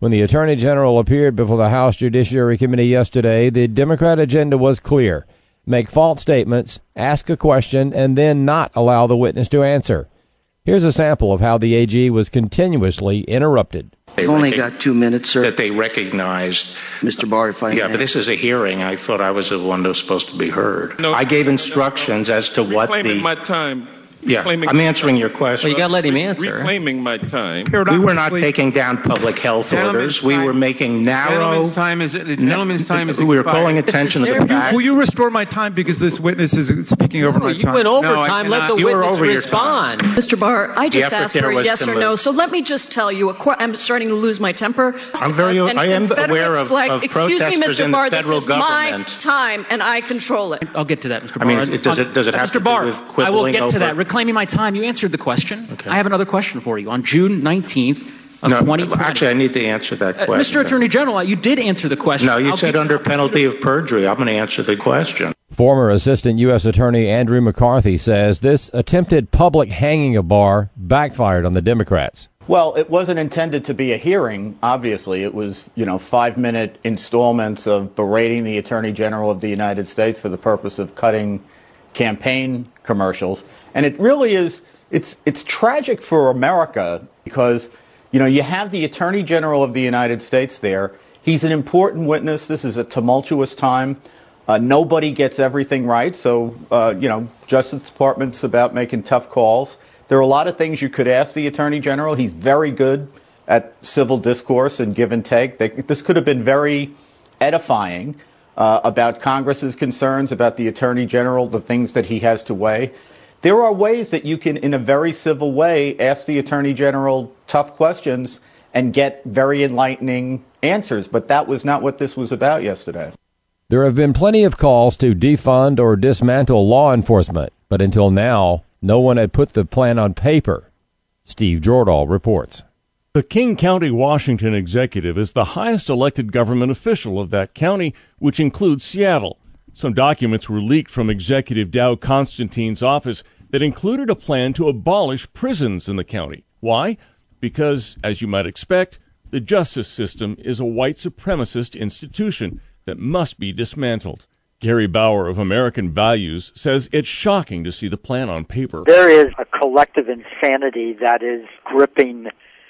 When the Attorney General appeared before the House Judiciary Committee yesterday, the Democrat agenda was clear. Make false statements, ask a question, and then not allow the witness to answer. Here's a sample of how the AG was continuously interrupted. You've only got 2 minutes, sir. That they recognized. Mr. Barr, if I may. Yeah, but this is a hearing. I thought I was the one that was supposed to be heard. No, I gave instructions as to what reclaiming my time. Yeah, I'm answering your question. Well, you got to let him answer. Reclaiming my time. We were not taking down public health orders. We were making narrow. The gentleman's time is we were calling attention to the fact. Will you restore my time because this witness is speaking over my time? You went over time. Let the witness respond. Mr. Barr, I just asked for a yes or no. So let me just tell you, I'm starting to lose my temper. I am aware of protesters in the federal government. This is my time, and I control it. I'll get to that, Mr. Barr. I mean, does it have to do with quibbling? I will get to that. Reclaiming my time. You answered the question. Okay. I have another question for you. On June 19th of 2020. Actually, I need to answer that question. Mr. Attorney General, you did answer the question. No, you said under penalty of perjury. I'm going to answer the question. Former Assistant U.S. Attorney Andrew McCarthy says this attempted public hanging of Barr backfired on the Democrats. Well, it wasn't intended to be a hearing, obviously. It was, 5-minute installments of berating the Attorney General of the United States for the purpose of cutting campaign commercials. And it really is, it's tragic for America because, you have the Attorney General of the United States there. He's an important witness. This is a tumultuous time. Nobody gets everything right. So, Justice Department's about making tough calls. There are a lot of things you could ask the Attorney General. He's very good at civil discourse and give and take. This could have been very edifying about Congress's concerns, about the Attorney General, the things that he has to weigh. There are ways that you can, in a very civil way, ask the Attorney General tough questions and get very enlightening answers. But that was not what this was about yesterday. There have been plenty of calls to defund or dismantle law enforcement, but until now, no one had put the plan on paper. Steve Jordahl reports. The King County, Washington executive is the highest elected government official of that county, which includes Seattle. Some documents were leaked from Executive Dow Constantine's office that included a plan to abolish prisons in the county. Why? Because, as you might expect, the justice system is a white supremacist institution that must be dismantled. Gary Bauer of American Values says it's shocking to see the plan on paper. There is a collective insanity that is gripping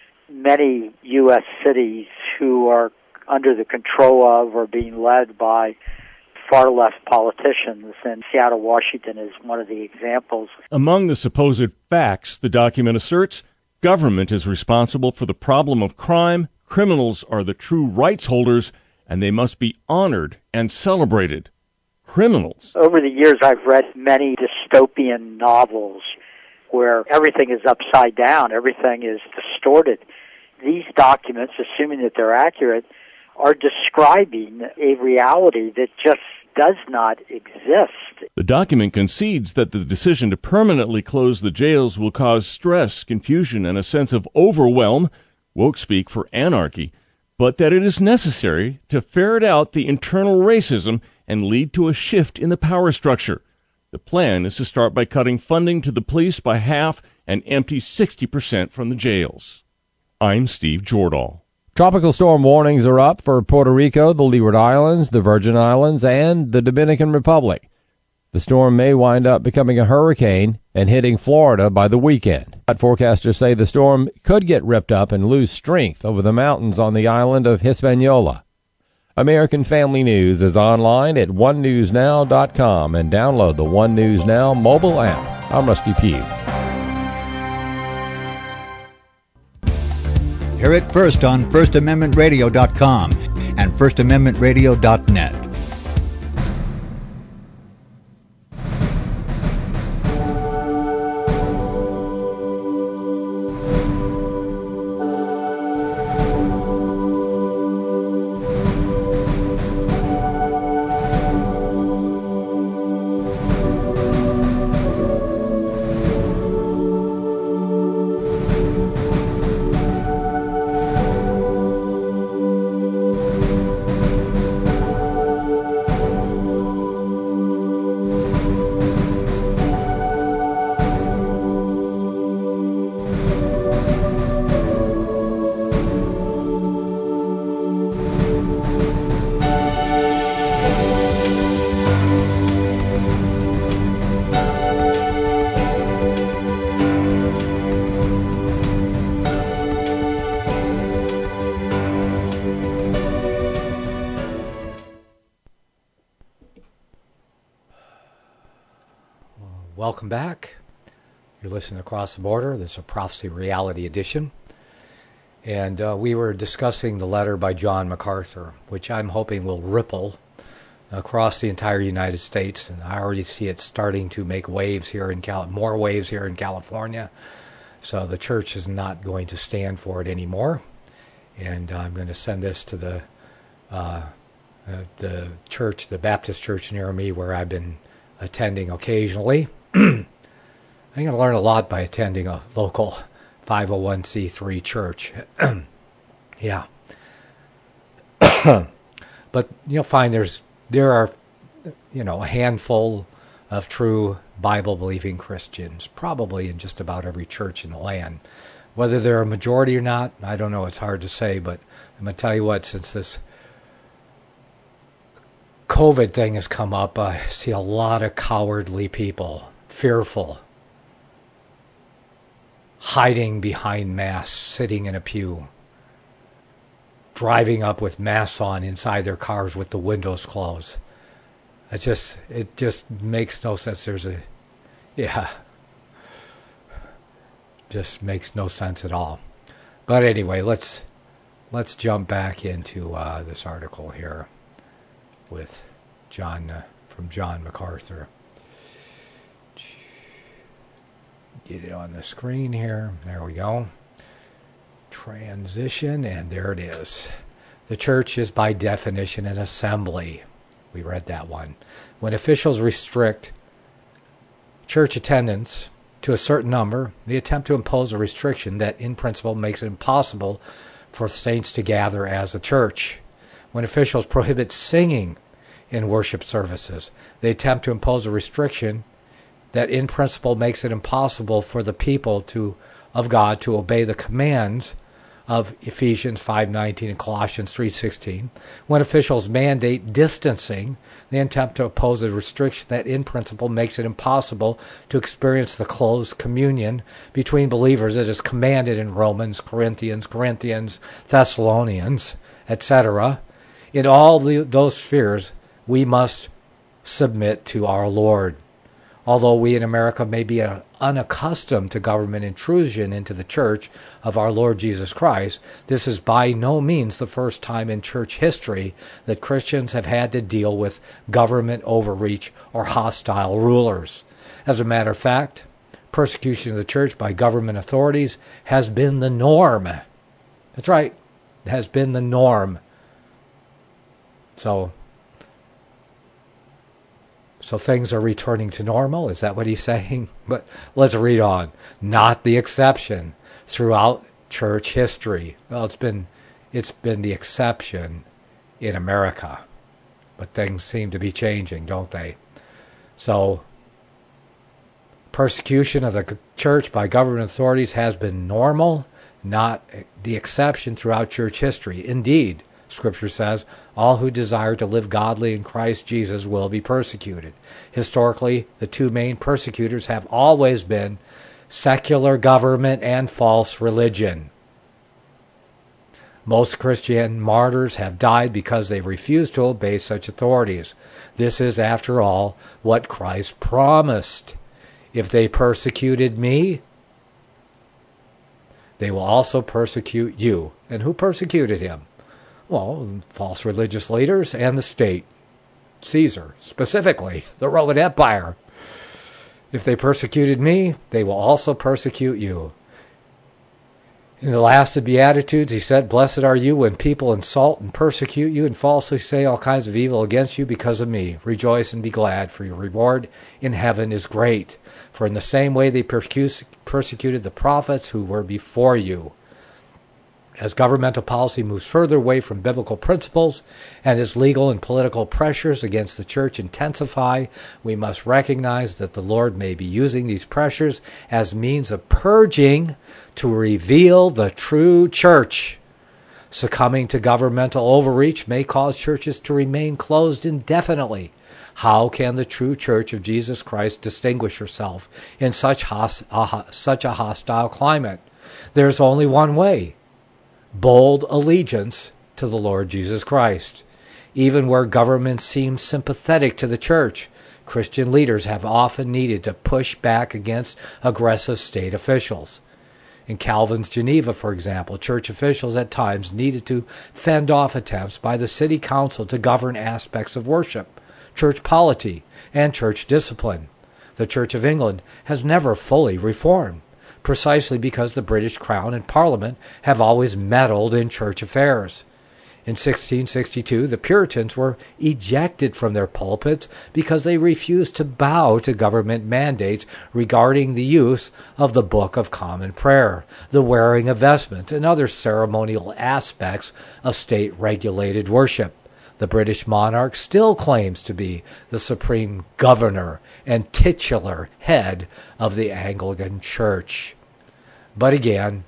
many U.S. cities who are under the control of or being led by far left politicians, and Seattle, Washington is one of the examples. Among the supposed facts, the document asserts, government is responsible for the problem of crime, criminals are the true rights holders, and they must be honored and celebrated. Criminals. Over the years, I've read many dystopian novels where everything is upside down, everything is distorted. These documents, assuming that they're accurate, are describing a reality that just does not exist. The document concedes that the decision to permanently close the jails will cause stress, confusion, and a sense of overwhelm, woke speak for anarchy, but that it is necessary to ferret out the internal racism and lead to a shift in the power structure. The plan is to start by cutting funding to the police by half and empty 60% from the jails. I'm Steve Jordahl. Tropical storm warnings are up for Puerto Rico, the Leeward Islands, the Virgin Islands, and the Dominican Republic. The storm may wind up becoming a hurricane and hitting Florida by the weekend. But forecasters say the storm could get ripped up and lose strength over the mountains on the island of Hispaniola. American Family News is online at onenewsnow.com and download the One News Now mobile app. I'm Rusty Pugh. Hear it first on FirstAmendmentRadio.com and FirstAmendmentRadio.net. welcome back. You're listening Across the Border. This is a Prophecy Reality Edition. And we were discussing the letter by John MacArthur, which I'm hoping will ripple across the entire United States. And I already see it starting to make waves here in more waves here in California. So the church is not going to stand for it anymore. And I'm going to send this to the church, the Baptist church near me, where I've been attending occasionally. I'm going to learn a lot by attending a local 501c3 church. Yeah. But you'll find there are a handful of true Bible-believing Christians, probably in just about every church in the land. Whether they're a majority or not, I don't know. It's hard to say, but I'm going to tell you what, since this COVID thing has come up, I see a lot of cowardly people, fearful, hiding behind masks, sitting in a pew, driving up with masks on inside their cars with the windows closed. It just makes no sense. Just makes no sense at all. But anyway, let's jump back into this article here with from John MacArthur. Get it on the screen here. There we go. Transition, and there it is. The church is by definition an assembly. We read that one. When officials restrict church attendance to a certain number, they attempt to impose a restriction that in principle makes it impossible for saints to gather as a church. When officials prohibit singing in worship services, they attempt to impose a restriction that in principle makes it impossible for the people of God to obey the commands of Ephesians 5:19 and Colossians 3:16. When officials mandate distancing, they attempt to oppose a restriction that in principle makes it impossible to experience the close communion between believers that is commanded in Romans, Corinthians, Thessalonians, etc. In all those spheres, we must submit to our Lord. Although we in America may be unaccustomed to government intrusion into the church of our Lord Jesus Christ, this is by no means the first time in church history that Christians have had to deal with government overreach or hostile rulers. As a matter of fact, persecution of the church by government authorities has been the norm. That's right, it has been the norm. So things are returning to normal? Is that what he's saying? But let's read on. Not the exception throughout church history. Well, it's been the exception in America. But things seem to be changing, don't they? So persecution of the church by government authorities has been normal, not the exception throughout church history. Indeed, Scripture says, all who desire to live godly in Christ Jesus will be persecuted. Historically, the two main persecutors have always been secular government and false religion. Most Christian martyrs have died because they refused to obey such authorities. This is, after all, what Christ promised. If they persecuted me, they will also persecute you. And who persecuted him? Well, false religious leaders and the state. Caesar, specifically, the Roman Empire. If they persecuted me, they will also persecute you. In the last of Beatitudes, he said, Blessed are you when people insult and persecute you and falsely say all kinds of evil against you because of me. Rejoice and be glad, for your reward in heaven is great. For in the same way they persecuted the prophets who were before you. As governmental policy moves further away from biblical principles and as legal and political pressures against the church intensify, we must recognize that the Lord may be using these pressures as means of purging to reveal the true church. Succumbing to governmental overreach may cause churches to remain closed indefinitely. How can the true church of Jesus Christ distinguish herself in such a hostile climate? There's only one way. Bold allegiance to the Lord Jesus Christ. Even where government seems sympathetic to the church, Christian leaders have often needed to push back against aggressive state officials. In Calvin's Geneva, for example, church officials at times needed to fend off attempts by the city council to govern aspects of worship, church polity, and church discipline. The Church of England has never fully reformed, precisely because the British Crown and Parliament have always meddled in church affairs. In 1662, the Puritans were ejected from their pulpits because they refused to bow to government mandates regarding the use of the Book of Common Prayer, the wearing of vestments, and other ceremonial aspects of state-regulated worship. The British monarch still claims to be the supreme governor and titular head of the Anglican Church. But again,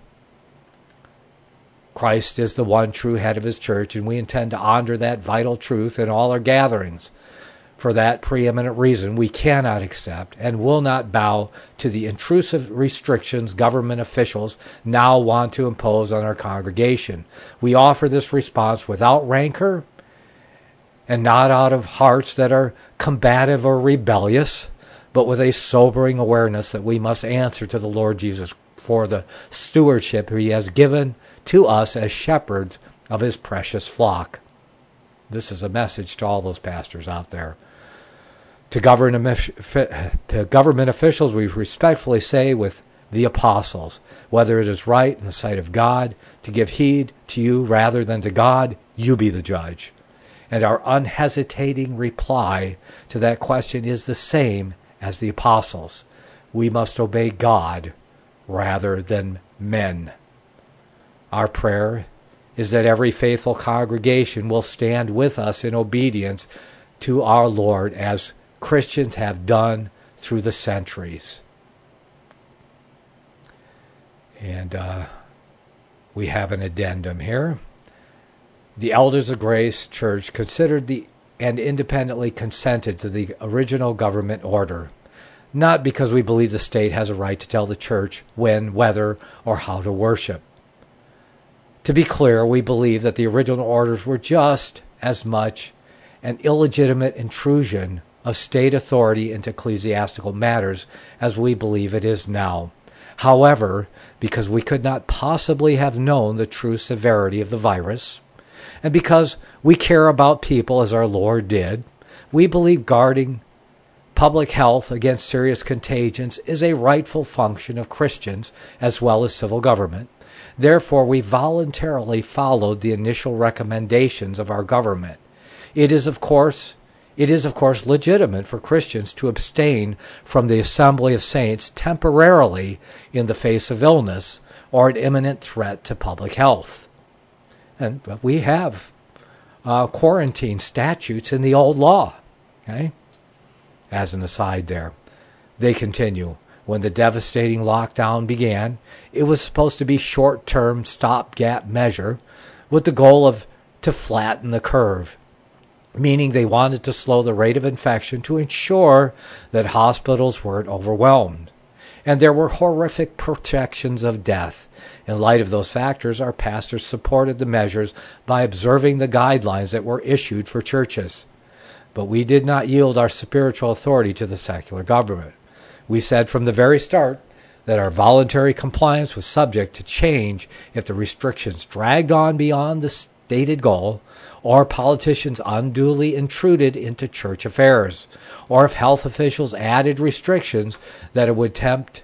Christ is the one true head of his church, and we intend to honor that vital truth in all our gatherings. For that preeminent reason, we cannot accept and will not bow to the intrusive restrictions government officials now want to impose on our congregation. We offer this response without rancor and not out of hearts that are combative or rebellious, but with a sobering awareness that we must answer to the Lord Jesus for the stewardship he has given to us as shepherds of his precious flock. This is a message to all those pastors out there. To government officials, we respectfully say with the apostles, whether it is right in the sight of God to give heed to you rather than to God, you be the judge. And our unhesitating reply to that question is the same as the apostles. We must obey God rather than men. Our prayer is that every faithful congregation will stand with us in obedience to our Lord as Christians have done through the centuries. And we have an addendum here. The Elders of Grace Church considered and independently consented to the original government order, not because we believe the state has a right to tell the church when, whether, or how to worship. To be clear, we believe that the original orders were just as much an illegitimate intrusion of state authority into ecclesiastical matters as we believe it is now. However, because we could not possibly have known the true severity of the virus, and because we care about people as our Lord did, we believe guarding public health against serious contagions is a rightful function of Christians as well as civil government. Therefore, we voluntarily followed the initial recommendations of our government. It is, of course, legitimate for Christians to abstain from the assembly of saints temporarily in the face of illness or an imminent threat to public health. And we have quarantine statutes in the old law. Okay? As an aside there. They continue. When the devastating lockdown began, it was supposed to be short-term stopgap measure with the goal to flatten the curve, meaning they wanted to slow the rate of infection to ensure that hospitals weren't overwhelmed. And there were horrific projections of death. In light of those factors, our pastors supported the measures by observing the guidelines that were issued for churches. But we did not yield our spiritual authority to the secular government. We said from the very start that our voluntary compliance was subject to change if the restrictions dragged on beyond the stated goal, or politicians unduly intruded into church affairs, or if health officials added restrictions that would attempt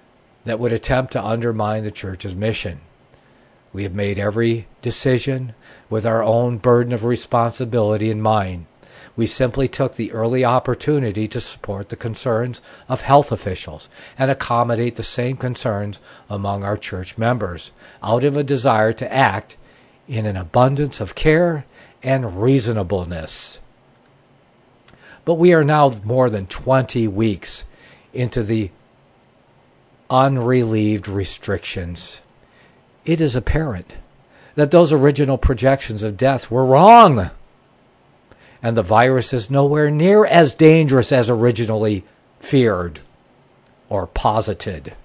to undermine the church's mission. We have made every decision with our own burden of responsibility in mind. We simply took the early opportunity to support the concerns of health officials and accommodate the same concerns among our church members, out of a desire to act in an abundance of care and reasonableness. But we are now more than 20 weeks into the unrelieved restrictions. It is apparent that those original projections of death were wrong, and the virus is nowhere near as dangerous as originally feared or posited.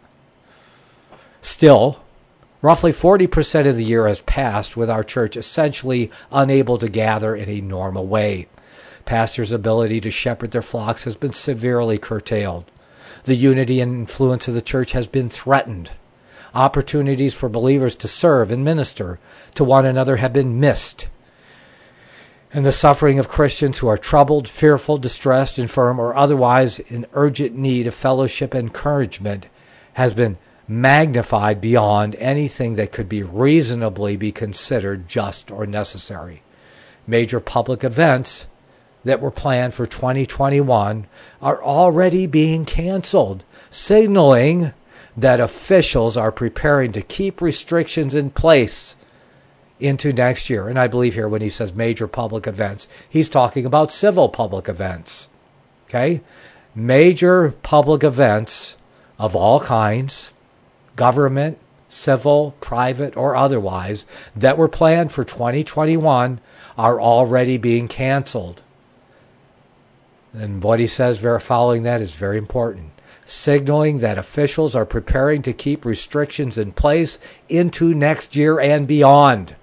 Still, roughly 40% of the year has passed with our church essentially unable to gather in a normal way. Pastors' ability to shepherd their flocks has been severely curtailed. The unity and influence of the church has been threatened. Opportunities for believers to serve and minister to one another have been missed. And the suffering of Christians who are troubled, fearful, distressed, infirm, or otherwise in urgent need of fellowship and encouragement has been magnified beyond anything that could be reasonably be considered just or necessary. Major public events that were planned for 2021 are already being canceled, signaling that officials are preparing to keep restrictions in place into next year. And I believe here when he says major public events, he's talking about civil public events. Okay? Major public events of all kinds, government, civil, private, or otherwise, that were planned for 2021 are already being canceled. And what he says following that is very important. Signaling that officials are preparing to keep restrictions in place into next year and beyond.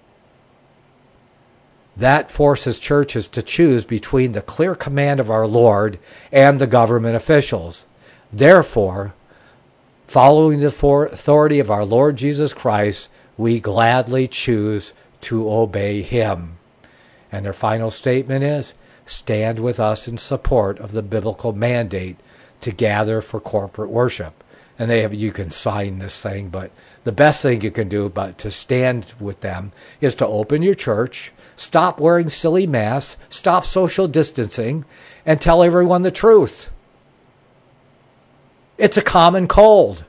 That forces churches to choose between the clear command of our Lord and the government officials. Therefore, following the authority of our Lord Jesus Christ, we gladly choose to obey him. And their final statement is, stand with us in support of the biblical mandate to gather for corporate worship. And you can sign this thing, but the best thing you can do but to stand with them is to open your church, stop wearing silly masks, stop social distancing, and tell everyone the truth. It's a common cold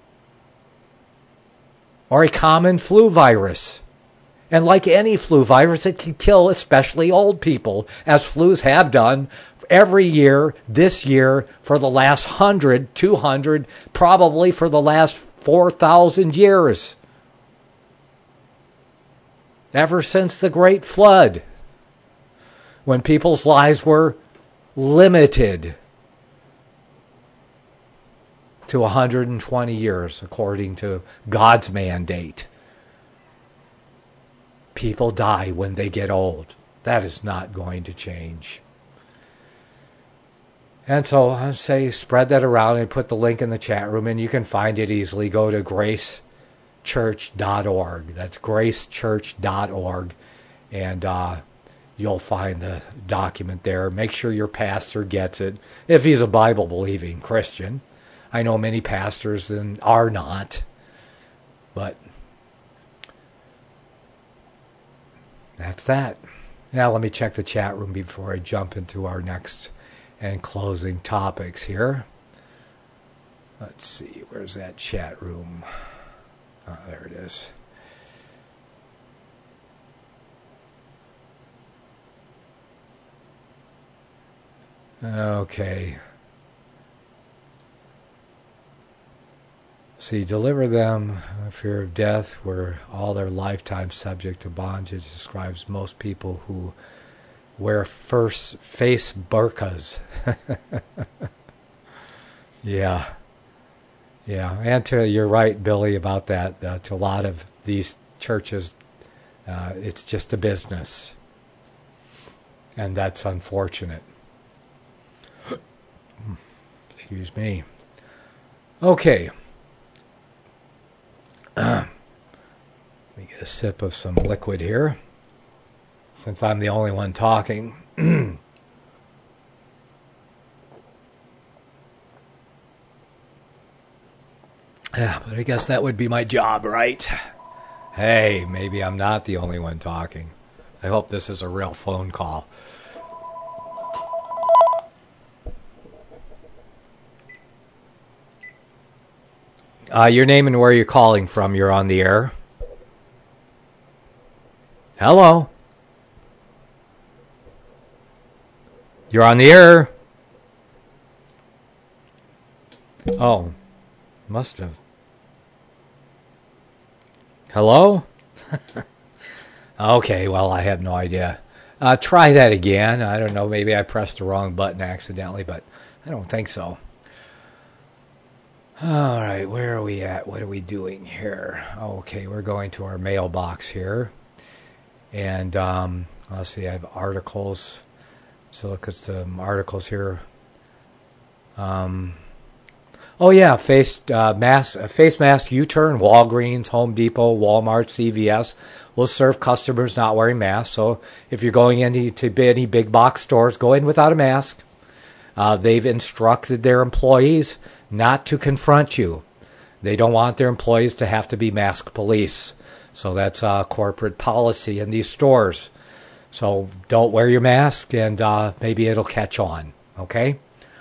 or a common flu virus. And like any flu virus, it can kill especially old people, as flus have done every year, this year, for the last 100, 200, probably for the last 4,000 years. Ever since the Great Flood, when people's lives were limited to 120 years, according to God's mandate. People die when they get old. That is not going to change. And so I say spread that around and put the link in the chat room, and you can find it easily. Go to gracechurch.org. That's gracechurch.org, and you'll find the document there. Make sure your pastor gets it, if he's a Bible-believing Christian. I know many pastors are not, but that's that. Now let me check the chat room before I jump into our next and closing topics here. Let's see, where's that chat room? Oh, there it is. Okay. See, deliver them fear of death, were all their lifetime subject to bondage. Describes most people who wear face burqas. Yeah. And you're right, Billy, about that. To a lot of these churches, it's just a business. And that's unfortunate. Excuse me. Okay. Let me get a sip of some liquid here, since I'm the only one talking. Yeah, but I guess that would be my job, right? Hey, maybe I'm not the only one talking. I hope this is a real phone call. Your name and where you're calling from. You're on the air. Hello? You're on the air. Oh, must have. Hello? Okay, well, I have no idea. Try that again. I don't know, maybe I pressed the wrong button accidentally, but I don't think so. All right, where are we at? What are we doing here? Okay, we're going to our mailbox here. And let's see, I have articles. So look at some articles here. Oh yeah, face mask U-turn. Walgreens, Home Depot, Walmart, CVS will serve customers not wearing masks. So if you're going into any big box stores, go in without a mask. They've instructed their employees not to confront you. They don't want their employees to have to be mask police. So that's corporate policy in these stores. So don't wear your mask, and maybe it'll catch on. Okay.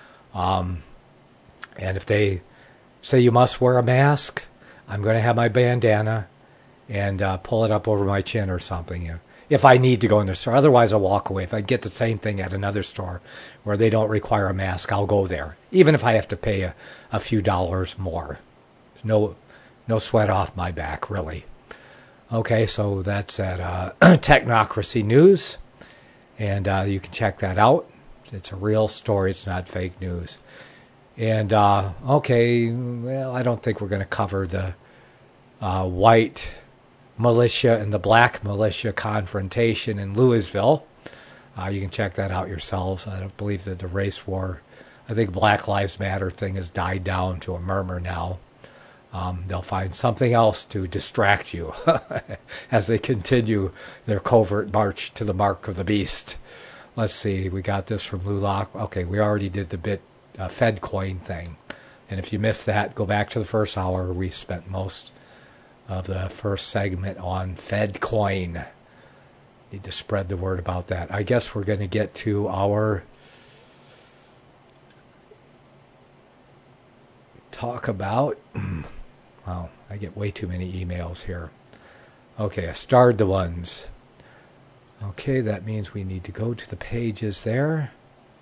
And if they say you must wear a mask, I'm going to have my bandana and pull it up over my chin or something. If I need to go in the store. Otherwise, I'll walk away. If I get the same thing at another store where they don't require a mask, I'll go there. Even if I have to pay a few dollars more. No sweat off my back, really. Okay, so that's at Technocracy News. And you can check that out. It's a real story. It's not fake news. And, okay, well, I don't think we're going to cover the white militia and the black militia confrontation in Louisville. You can check that out yourselves. I don't believe that the race war, I think Black Lives Matter thing has died down to a murmur now. They'll find something else to distract you as they continue their covert march to the mark of the beast. Let's see, we got this from Lulak. Okay, we already did the FedCoin thing. And if you missed that, go back to the first hour. We spent most of the first segment on FedCoin. Need to spread the word about that. I guess we're going to get to our talk about... Wow, I get way too many emails here. Okay, I starred the ones. Okay, that means we need to go to the pages there.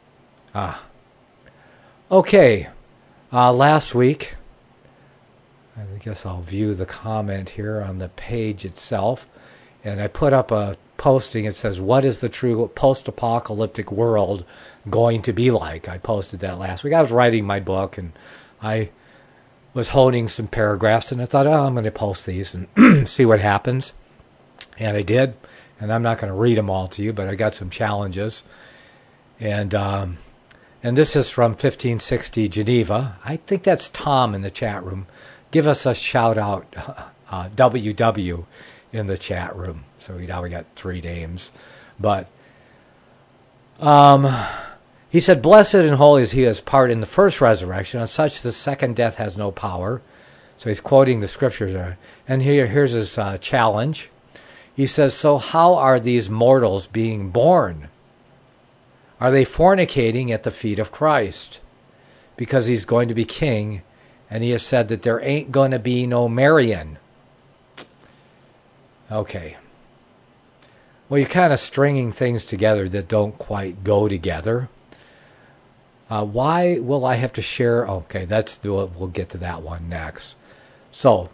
Okay, last week, I guess I'll view the comment here on the page itself, and I put up a posting. It says, what is the true post-apocalyptic world going to be like? I posted that last week. I was writing my book, and I was honing some paragraphs, and I thought, I'm going to post these and see what happens. And I did, and I'm not going to read them all to you, but I got some challenges. And this is from 1560 Geneva. I think that's Tom in the chat room. Give us a shout out, WW, in the chat room. So now we got 3 names. But he said, blessed and holy is he has part in the first resurrection. On such the second death has no power. So he's quoting the scriptures there. And here's his challenge. He says, so how are these mortals being born? Are they fornicating at the feet of Christ? Because he's going to be king, and he has said that there ain't going to be no marrying. Okay. Well, you're kind of stringing things together that don't quite go together. Why will I have to share? Okay, we'll get to that one next. So,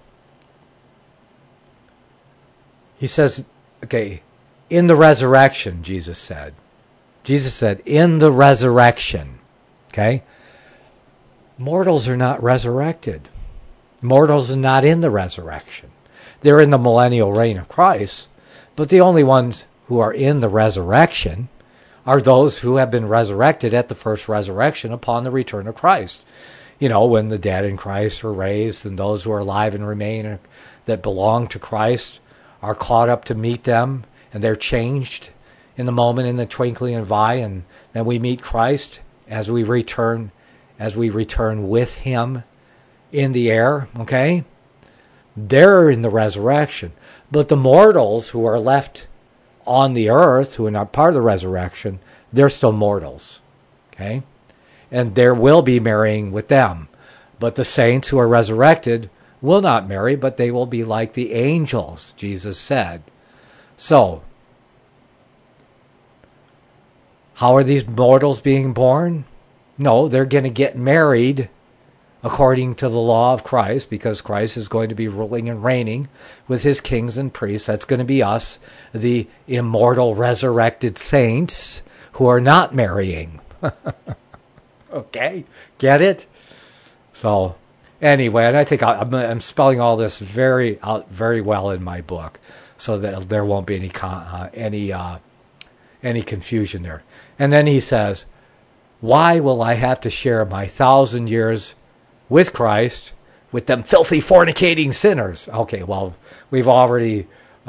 he says, okay, in the resurrection, Jesus said. Jesus said, in the resurrection, okay? Mortals are not resurrected. Mortals are not in the resurrection. They're in the millennial reign of Christ, but the only ones who are in the resurrection are those who have been resurrected at the first resurrection upon the return of Christ. You know, when the dead in Christ are raised, and those who are alive and remain that belong to Christ are caught up to meet them, and they're changed in the moment, in the twinkling of an eye, and then we meet Christ as we return with him in the air, okay? They're in the resurrection. But the mortals who are left on the earth, who are not part of the resurrection, they're still mortals, okay? And there will be marrying with them. But the saints who are resurrected will not marry, but they will be like the angels, Jesus said. So, how are these mortals being born? No, they're going to get married according to the law of Christ, because Christ is going to be ruling and reigning with his kings and priests. That's going to be us, the immortal resurrected saints who are not marrying. Okay, get it? So, anyway, and I think I'm spelling all this very well in my book, so that there won't be any confusion there. And then he says, why will I have to share my 1,000 years with Christ with them filthy fornicating sinners? Okay, well, we've already,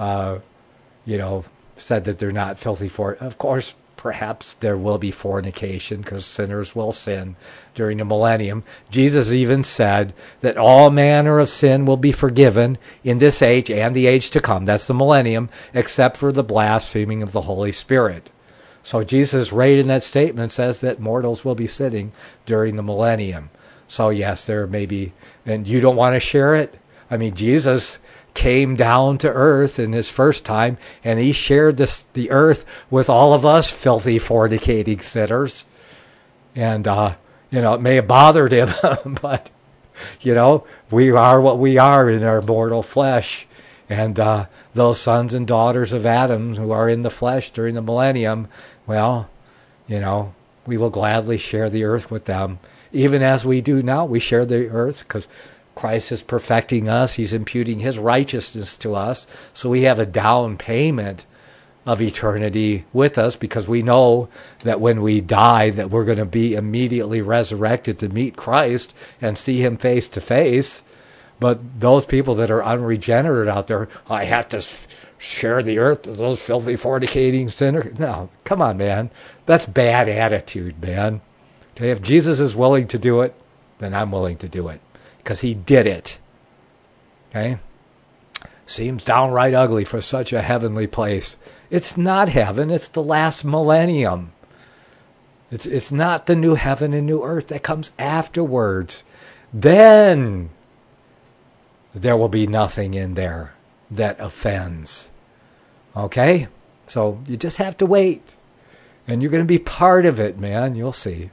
said that they're not filthy Of course, perhaps there will be fornication because sinners will sin during the millennium. Jesus even said that all manner of sin will be forgiven in this age and the age to come. That's the millennium, except for the blaspheming of the Holy Spirit. So Jesus, right in that statement, says that mortals will be sinning during the millennium. So yes, there may be, and you don't want to share it? I mean, Jesus came down to earth in his first time, and he shared the earth with all of us filthy fornicating sinners. And, it may have bothered him, but, we are what we are in our mortal flesh. And those sons and daughters of Adam who are in the flesh during the millennium, well, we will gladly share the earth with them. Even as we do now, we share the earth because Christ is perfecting us. He's imputing his righteousness to us. So we have a down payment of eternity with us because we know that when we die that we're going to be immediately resurrected to meet Christ and see him face to face. But those people that are unregenerate out there, I have to share the earth with those filthy fornicating sinners. No, come on, man. That's bad attitude, man. Okay, if Jesus is willing to do it, then I'm willing to do it because he did it. Okay? Seems downright ugly for such a heavenly place. It's not heaven. It's the last millennium. It's not the new heaven and new earth that comes afterwards. Then there will be nothing in there that offends. Okay? So you just have to wait. And you're going to be part of it, man. You'll see.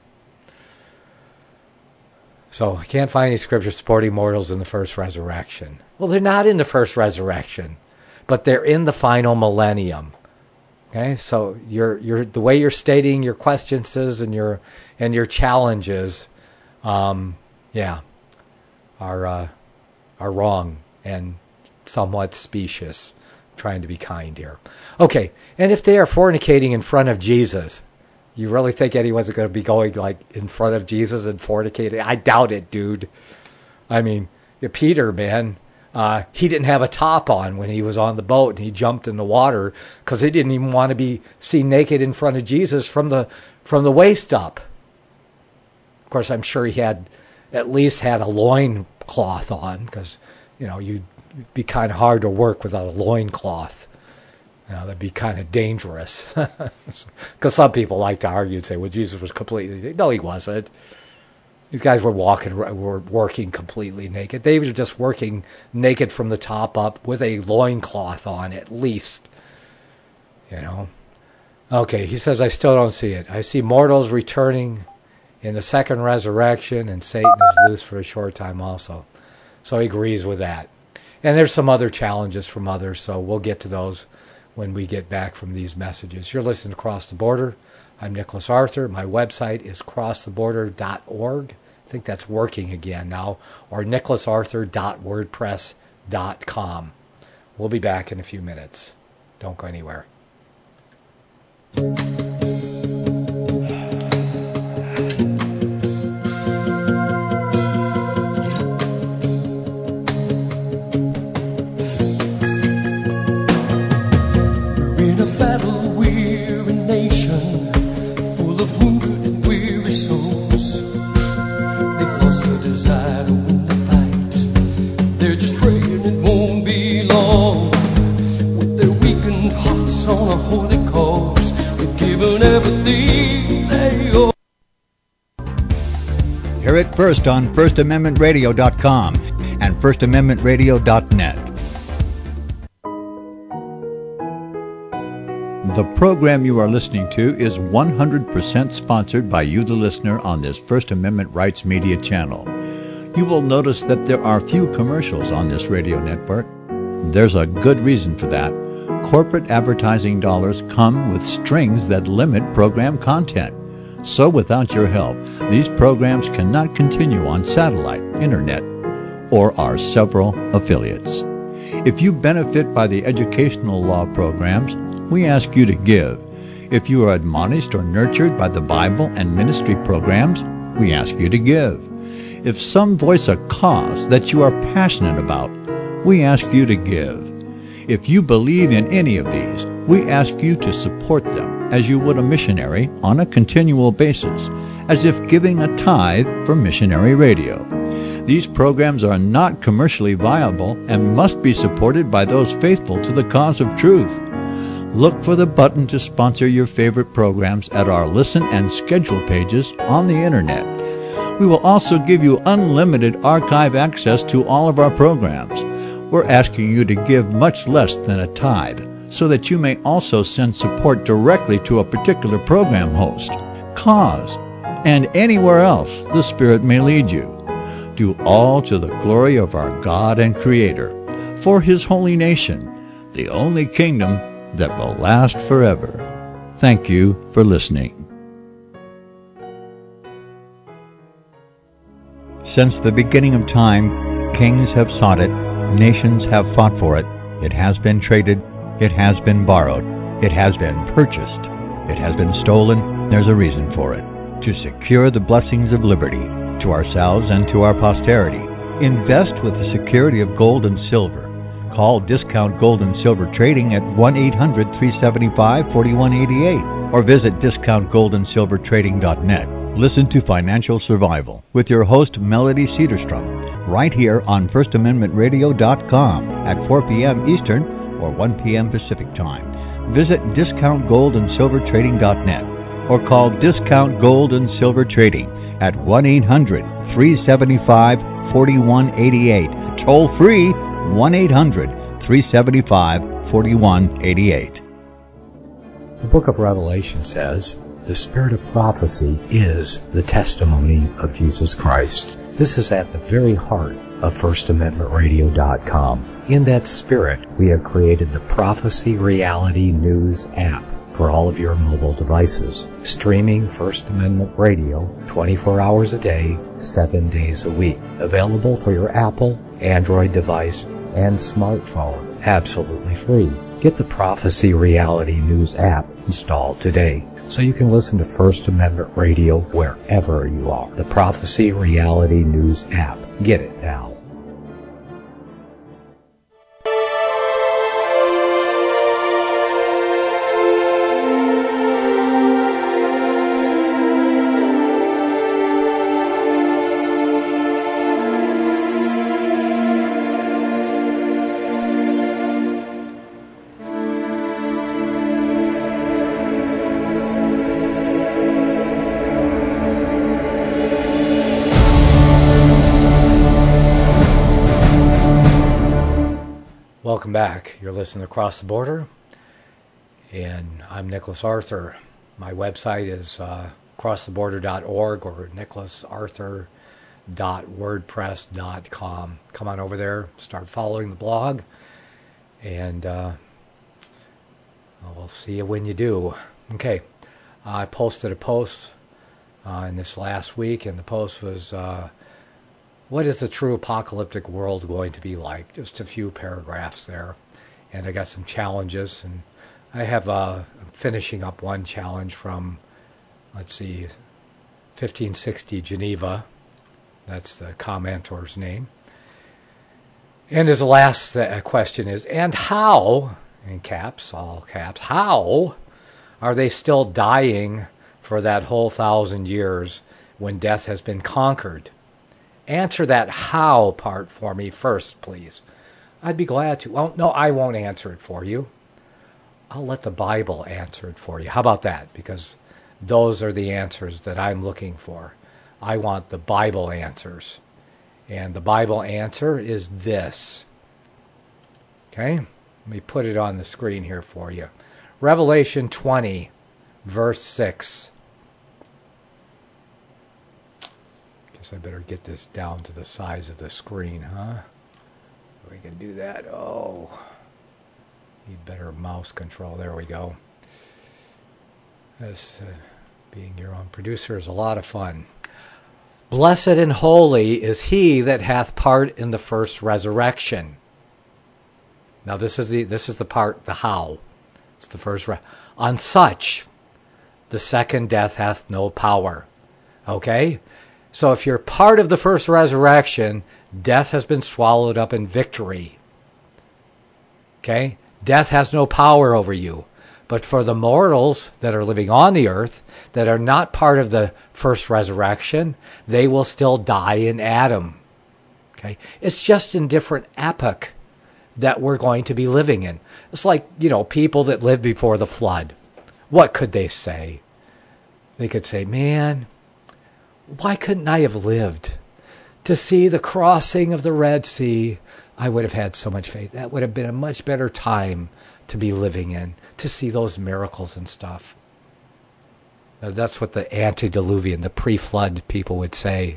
So I can't find any scripture supporting mortals in the first resurrection. Well, they're not in the first resurrection, but they're in the final millennium. Okay? So you're the way you're stating your questions and your challenges, are wrong and somewhat specious. I'm trying to be kind here. Okay, and if they are fornicating in front of Jesus, you really think anyone's going to be going like in front of Jesus and fornicating? I doubt it, dude. I mean, Peter, man, he didn't have a top on when he was on the boat and he jumped in the water because he didn't even want to be seen naked in front of Jesus from the waist up. Of course, I'm sure he had at least had a loin cloth on because, you'd be kind of hard to work without a loin cloth. That'd be kind of dangerous. Because some people like to argue and say, well, Jesus was completely... No, he wasn't. These guys were working completely naked. They were just working naked from the top up with a loincloth on at least. Okay, he says, I still don't see it. I see mortals returning in the second resurrection, and Satan is loose for a short time also. So he agrees with that. And there's some other challenges from others, so we'll get to those when we get back from these messages. You're listening to Cross the Border. I'm Nicholas Arthur. My website is crosstheborder.org. I think that's working again now. Or nicholasarthur.wordpress.com. We'll be back in a few minutes. Don't go anywhere. Hear it first on FirstAmendmentRadio.com and FirstAmendmentRadio.net. The program you are listening to is 100% sponsored by you, the listener, on this First Amendment Rights Media channel. You will notice that there are few commercials on this radio network. There's a good reason for that. Corporate advertising dollars come with strings that limit program content. So without your help, these programs cannot continue on satellite, internet, or our several affiliates. If you benefit by the educational law programs, we ask you to give. If you are admonished or nurtured by the Bible and ministry programs, we ask you to give. If some voice a cause that you are passionate about, we ask you to give. If you believe in any of these, we ask you to support them as you would a missionary on a continual basis, as if giving a tithe for missionary radio. These programs are not commercially viable and must be supported by those faithful to the cause of truth. Look for the button to sponsor your favorite programs at our listen and schedule pages on the internet. We will also give you unlimited archive access to all of our programs. We're asking you to give much less than a tithe, so that you may also send support directly to a particular program host, cause, and anywhere else the Spirit may lead you. Do all to the glory of our God and Creator, for His holy nation, the only kingdom that will last forever. Thank you for listening. Since the beginning of time, kings have sought it, nations have fought for it. It has been traded, it has been borrowed, it has been purchased, it has been stolen. There's a reason for it. To secure the blessings of liberty to ourselves and to our posterity, invest with the security of gold and silver. Call Discount Gold and Silver Trading at 1-800-375-4188 or visit discountgoldandsilvertrading.net. Listen to Financial Survival with your host Melody Cedarstrom right here on FirstAmendmentRadio.com at 4 p.m. Eastern or 1 p.m. Pacific Time. Visit discountgoldandsilvertrading.net or call Discount Gold and Silver Trading at 1-800-375-4188. Toll free 1-800-375-4188. The book of Revelation says, the spirit of prophecy is the testimony of Jesus Christ. This is at the very heart of FirstAmendmentRadio.com. In that spirit, we have created the Prophecy Reality News app for all of your mobile devices, streaming First Amendment Radio 24 hours a day, 7 days a week. Available for your Apple, Android device, and smartphone, absolutely free. Get the Prophecy Reality News app installed today, so you can listen to First Amendment Radio wherever you are. The Prophecy Reality News app. Get it now. Welcome back. You're listening to Across the Border, and I'm Nicholas Arthur. My website is crosstheborder.org or nicholasarthur.wordpress.com. Come on over there, start following the blog, and we'll see you when you do. Okay, I posted a post in this last week, and the post was, what is the true apocalyptic world going to be like? Just a few paragraphs there. And I got some challenges. And I have I'm finishing up one challenge from, 1560 Geneva. That's the commentor's name. And his last question is, and how, in caps, all caps, how are they still dying for that whole 1,000 years when death has been conquered? Answer that how part for me first, please. I'd be glad to. Well, no, I won't answer it for you. I'll let the Bible answer it for you. How about that? Because those are the answers that I'm looking for. I want the Bible answers. And the Bible answer is this. Okay? Let me put it on the screen here for you. Revelation 20, verse 6. I better get this down to the size of the screen, huh? We can do that. Oh, need better mouse control. There we go. This being your own producer is a lot of fun. Blessed and holy is he that hath part in the first resurrection. Now this is the part, the how. It's the first. On such The second death hath no power. Okay? So if you're part of the first resurrection, death has been swallowed up in victory. Okay? Death has no power over you. But for the mortals that are living on the earth, that are not part of the first resurrection, they will still die in Adam. Okay? It's just in different epoch that we're going to be living in. It's like, people that lived before the flood. What could they say? They could say, man, why couldn't I have lived to see the crossing of the Red Sea? I would have had so much faith. That would have been a much better time to be living in, to see those miracles and stuff. That's what the antediluvian, the pre-flood people would say.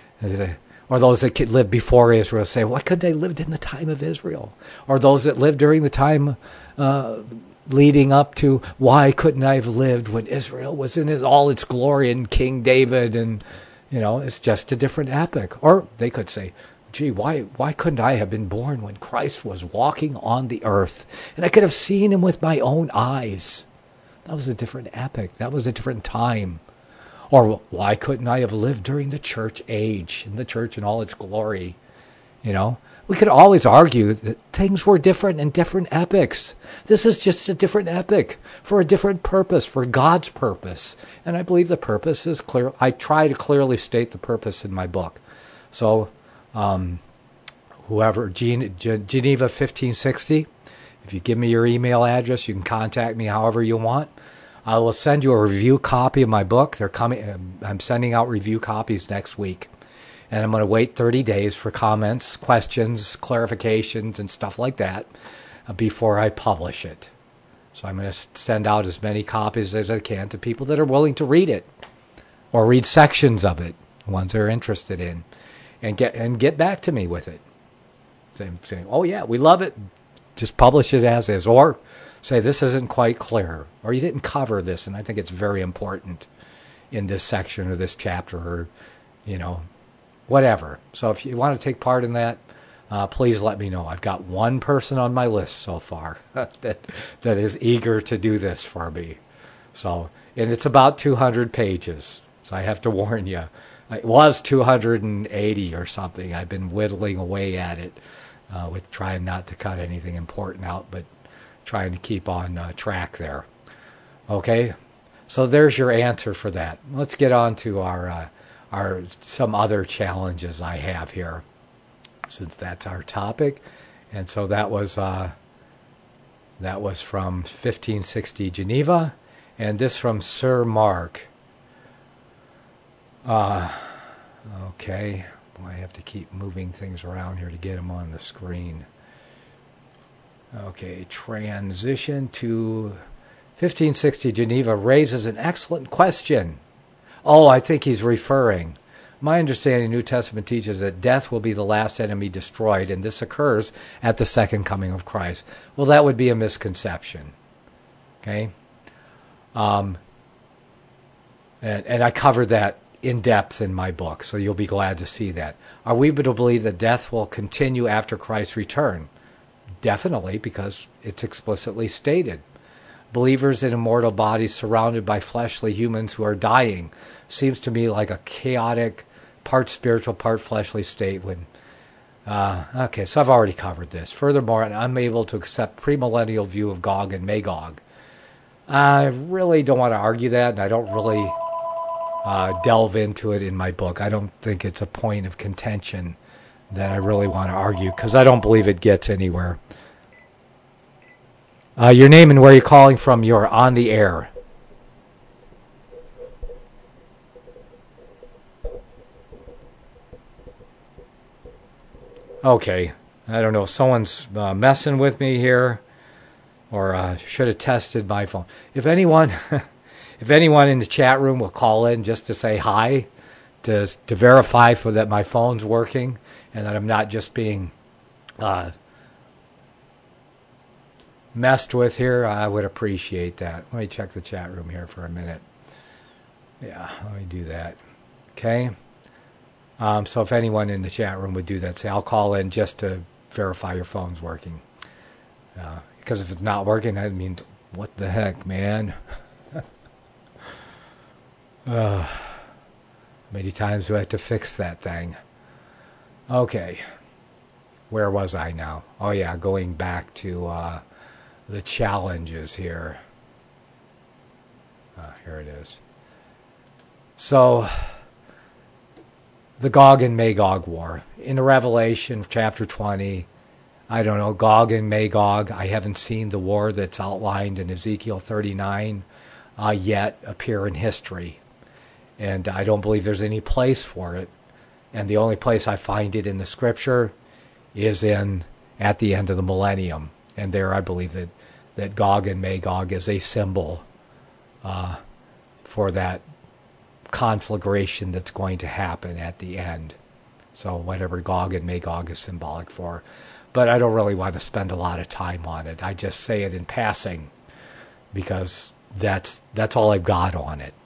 Or those that could live before Israel say, why couldn't they lived in the time of Israel? Or those that lived during the time leading up to, why couldn't I have lived when Israel was in all its glory and King David? And, it's just a different epoch. Or they could say, gee, why couldn't I have been born when Christ was walking on the earth? And I could have seen him with my own eyes. That was a different epoch. That was a different time. Or why couldn't I have lived during the church age, in the church in all its glory? We could always argue that things were different in different epochs. This is just a different epoch for a different purpose, for God's purpose. And I believe the purpose is clear. I try to clearly state the purpose in my book. So, whoever, Geneva 1560, if you give me your email address, you can contact me however you want. I will send you a review copy of my book. They're coming. I'm sending out review copies next week. And I'm going to wait 30 days for comments, questions, clarifications, and stuff like that before I publish it. So I'm going to send out as many copies as I can to people that are willing to read it or read sections of it, the ones they're interested in, and get back to me with it. Saying, oh, yeah, we love it. Just publish it as is. Or say, this isn't quite clear, or you didn't cover this, and I think it's very important in this section or this chapter, or, whatever. So if you want to take part in that, please let me know. I've got one person on my list so far that is eager to do this for me. So, and it's about 200 pages, so I have to warn you. It was 280 or something. I've been whittling away at it with trying not to cut anything important out, but trying to keep on track there. Okay, so there's your answer for that. Let's get on to our some other challenges I have here, since that's our topic. And so that was from 1560 Geneva, and this from Sir Mark. Okay, I have to keep moving things around here to get them on the screen. Okay, transition to 1560 Geneva raises an excellent question. Oh, I think he's referring. My understanding, New Testament teaches that death will be the last enemy destroyed, and this occurs at the second coming of Christ. Well, that would be a misconception. Okay? And I covered that in depth in my book, so you'll be glad to see that. Are we to believe that death will continue after Christ's return? Definitely, because it's explicitly stated. Believers in immortal bodies surrounded by fleshly humans who are dying seems to me like a chaotic, part spiritual, part fleshly state. Okay, so I've already covered this. Furthermore, I'm unable to accept premillennial view of Gog and Magog. I really don't want to argue that, and I don't really delve into it in my book. I don't think it's a point of contention that I really want to argue, because I don't believe it gets anywhere. Your name and where you're calling from, you're on the air. Okay, I don't know, someone's messing with me here, or should have tested my phone. If anyone in the chat room will call in just to say hi, to verify that my phone's working, and that I'm not just being messed with here, I would appreciate that. Let me check the chat room here for a minute. Yeah, let me do that. Okay. So if anyone in the chat room would do that, say, I'll call in just to verify your phone's working. Because if it's not working, I mean, what the heck, man? Many times do I have to fix that thing. Okay. Where was I now? Oh yeah, going back to the challenges here. Here it is. So, the Gog and Magog war. In Revelation chapter 20, I don't know, Gog and Magog, I haven't seen the war that's outlined in Ezekiel 39 yet appear in history. And I don't believe there's any place for it. And the only place I find it in the scripture is at the end of the millennium. And there I believe that Gog and Magog is a symbol for that conflagration that's going to happen at the end. So whatever Gog and Magog is symbolic for. But I don't really want to spend a lot of time on it. I just say it in passing because that's all I've got on it.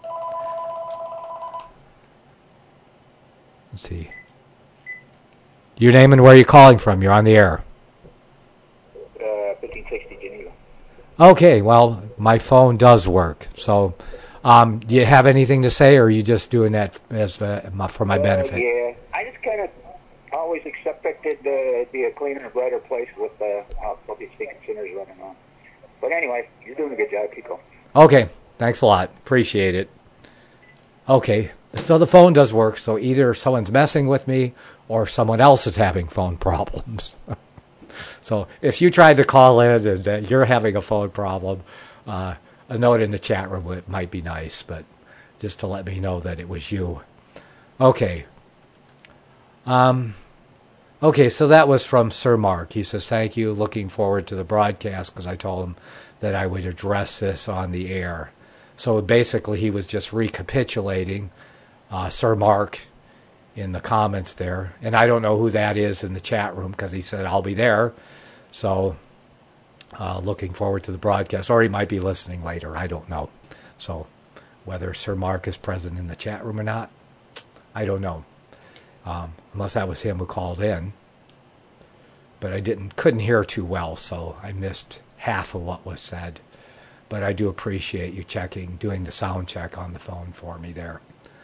Let's see. Your name and where you're calling from. You're on the air. 1560 Geneva. Okay, well, my phone does work. So, do you have anything to say, or are you just doing that as for my benefit? Yeah, I just kind of always expected to be a cleaner and brighter place with all these stinking sinners running on. But anyway, you're doing a good job. Keep going. Okay, thanks a lot. Appreciate it. Okay, so the phone does work, so either someone's messing with me or someone else is having phone problems. So if you tried to call in and you're having a phone problem, a note in the chat room might be nice, but just to let me know that it was you. Okay. Okay, so that was from Sir Mark. He says, thank you, looking forward to the broadcast, because I told him that I would address this on the air. So basically he was just recapitulating Sir Mark in the comments there. And I don't know who that is in the chat room because he said, I'll be there. So looking forward to the broadcast. Or he might be listening later. I don't know. So whether Sir Mark is present in the chat room or not, I don't know. Unless that was him who called in. But I couldn't hear too well, so I missed half of what was said. But I do appreciate you doing the sound check on the phone for me there.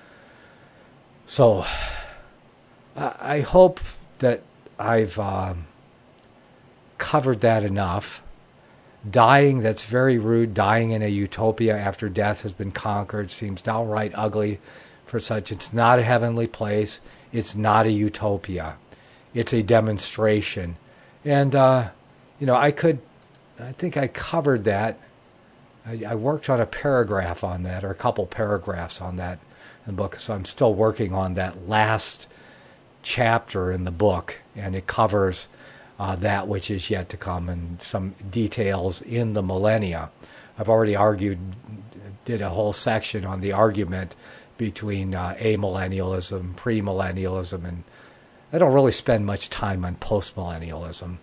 So, I hope that I've covered that enough. Dying, that's very rude. Dying in a utopia after death has been conquered seems downright ugly for such. It's not a heavenly place. It's not a utopia. It's a demonstration. And, I think I covered that. I worked on a paragraph on that, or a couple paragraphs on that in the book, so I'm still working on that last chapter in the book, and it covers that which is yet to come and some details in the millennia. I've already did a whole section on the argument between amillennialism, premillennialism, and I don't really spend much time on postmillennialism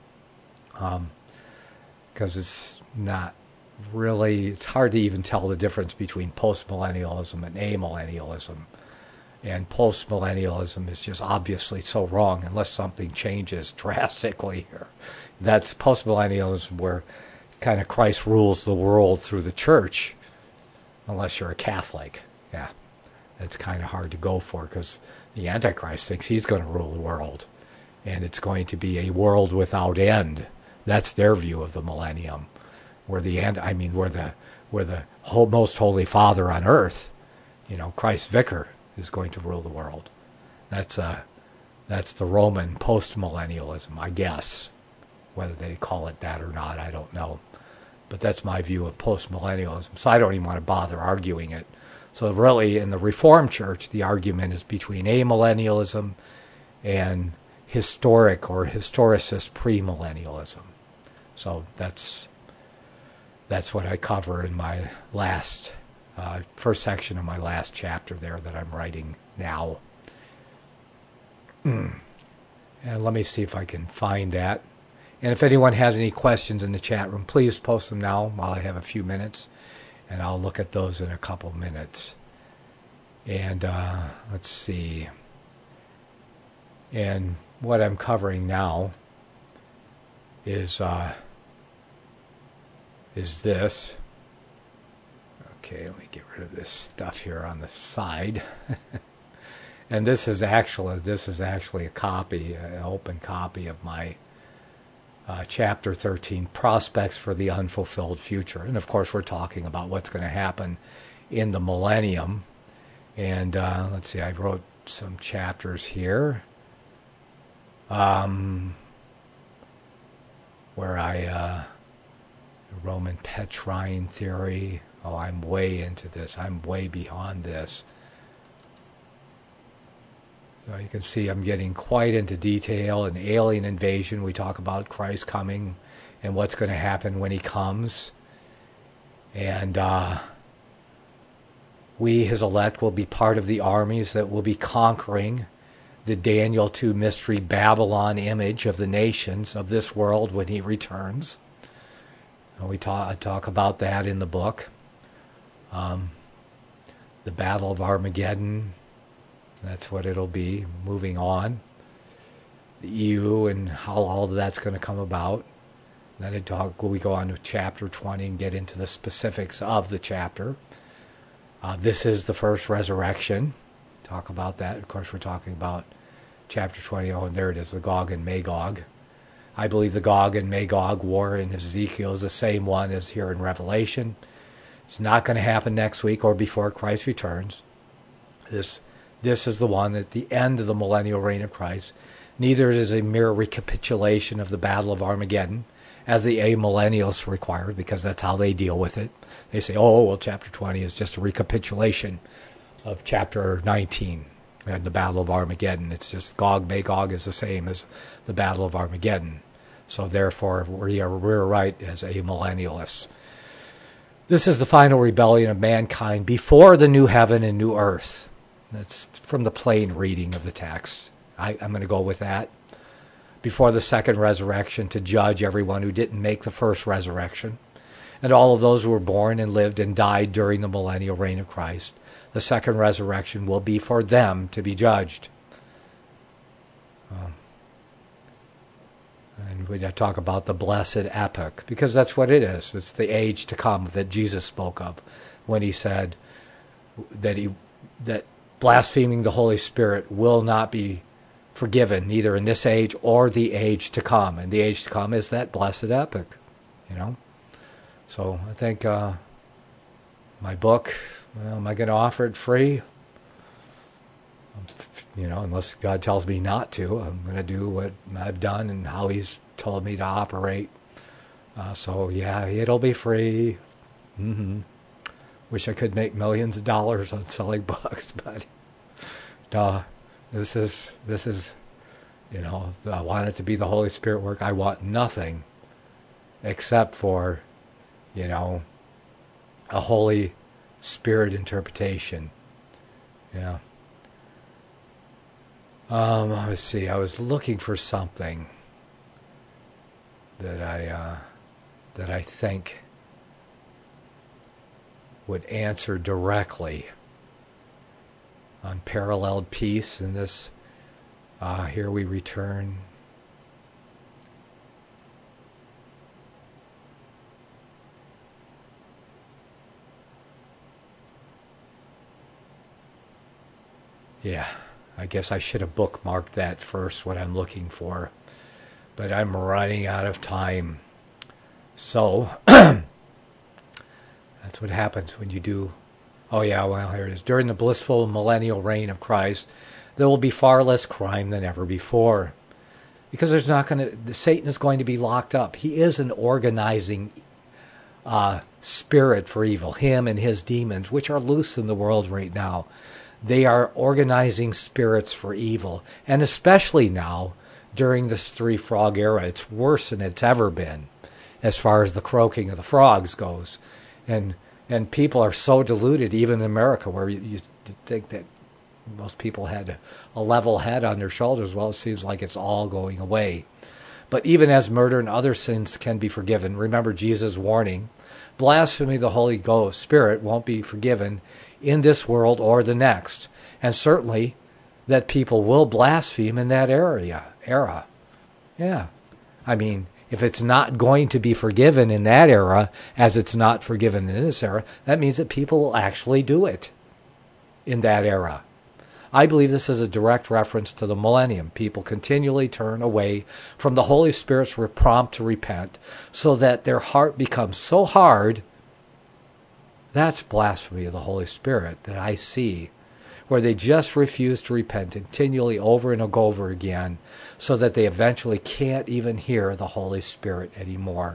because it's hard to even tell the difference between postmillennialism and amillennialism. And postmillennialism is just obviously so wrong unless something changes drastically here. That's postmillennialism where kind of Christ rules the world through the church, unless you're a Catholic. Yeah, it's kind of hard to go for because the Antichrist thinks he's going to rule the world. And it's going to be a world without end. That's their view of the millennium. Where the most holy Father on earth, Christ Vicar, is going to rule the world. That's the Roman post-millennialism, I guess. Whether they call it that or not, I don't know. But that's my view of post-millennialism, so I don't even want to bother arguing it. So really, in the Reformed Church, the argument is between amillennialism and historic or historicist premillennialism. So that's what I cover in my last first section of my last chapter there that I'm writing now. And let me see if I can find that. And if anyone has any questions in the chat room, please post them now while I have a few minutes, and I'll look at those in a couple minutes. And let's see. And what I'm covering now is this. Okay, let me get rid of this stuff here on the side. And this is actually a copy, an open copy of my chapter 13, Prospects for the Unfulfilled Future. And of course, we're talking about what's going to happen in the millennium. And let's see, I wrote some chapters here where I Roman Petrine theory. Oh, I'm way into this. I'm way beyond this. So you can see I'm getting quite into detail. An alien invasion. We talk about Christ coming and what's going to happen when he comes. And we, his elect, will be part of the armies that will be conquering the Daniel 2 mystery Babylon image of the nations of this world when he returns. And I talk about that in the book. The Battle of Armageddon, that's what it'll be, moving on. The EU and how all of that's going to come about. Then we go on to chapter 20 and get into the specifics of the chapter. This is the first resurrection. Talk about that. Of course, we're talking about chapter 20. Oh, and there it is, the Gog and Magog. I believe the Gog and Magog war in Ezekiel is the same one as here in Revelation. It's not going to happen next week or before Christ returns. This is the one at the end of the millennial reign of Christ. Neither is a mere recapitulation of the Battle of Armageddon, as the amillennialists require, because that's how they deal with it. They say, oh, well, chapter 20 is just a recapitulation of chapter 19, and the Battle of Armageddon. It's just Gog, Magog is the same as the Battle of Armageddon. So therefore, we're right as amillennialists. This is the final rebellion of mankind before the new heaven and new earth. That's from the plain reading of the text. I'm going to go with that. Before the second resurrection, to judge everyone who didn't make the first resurrection, and all of those who were born and lived and died during the millennial reign of Christ. The second resurrection will be for them to be judged. And we talk about the blessed epoch, because that's what it is. It's the age to come that Jesus spoke of when he said that blaspheming the Holy Spirit will not be forgiven, neither in this age or the age to come. And the age to come is that blessed epoch, So I think my book, am I going to offer it free? Unless God tells me not to, I'm going to do what I've done and how he's told me to operate. So yeah, it'll be free. Wish I could make millions of dollars on selling books, but no, this is, I want it to be the Holy Spirit work. I want nothing except for, a Holy Spirit interpretation. Yeah. Let's see. I was looking for something that I think would answer directly on paralleled peace. And this, here we return. Yeah, I guess I should have bookmarked that first, what I'm looking for. But I'm running out of time. So, that's what happens when you do... Oh yeah, well, here it is. During the blissful millennial reign of Christ, there will be far less crime than ever before. Because Satan is going to be locked up. He is an organizing spirit for evil. Him and his demons, which are loose in the world right now. They are organizing spirits for evil. And especially now, during this Three Frog era, it's worse than it's ever been, as far as the croaking of the frogs goes. And people are so deluded, even in America, where you think that most people had a level head on their shoulders. Well, it seems like it's all going away. But even as murder and other sins can be forgiven, remember Jesus' warning, blasphemy of the Holy Ghost Spirit won't be forgiven in this world or the next. And certainly that people will blaspheme in that era. Yeah. I mean, If it's not going to be forgiven in that era, as it's not forgiven in this era, that means that people will actually do it in that era. I believe this is a direct reference to the millennium. People continually turn away from the Holy Spirit's prompt to repent, so that their heart becomes so hard. That's blasphemy of the Holy Spirit that I see, where they just refuse to repent continually over and over again, so that they eventually can't even hear the Holy Spirit anymore.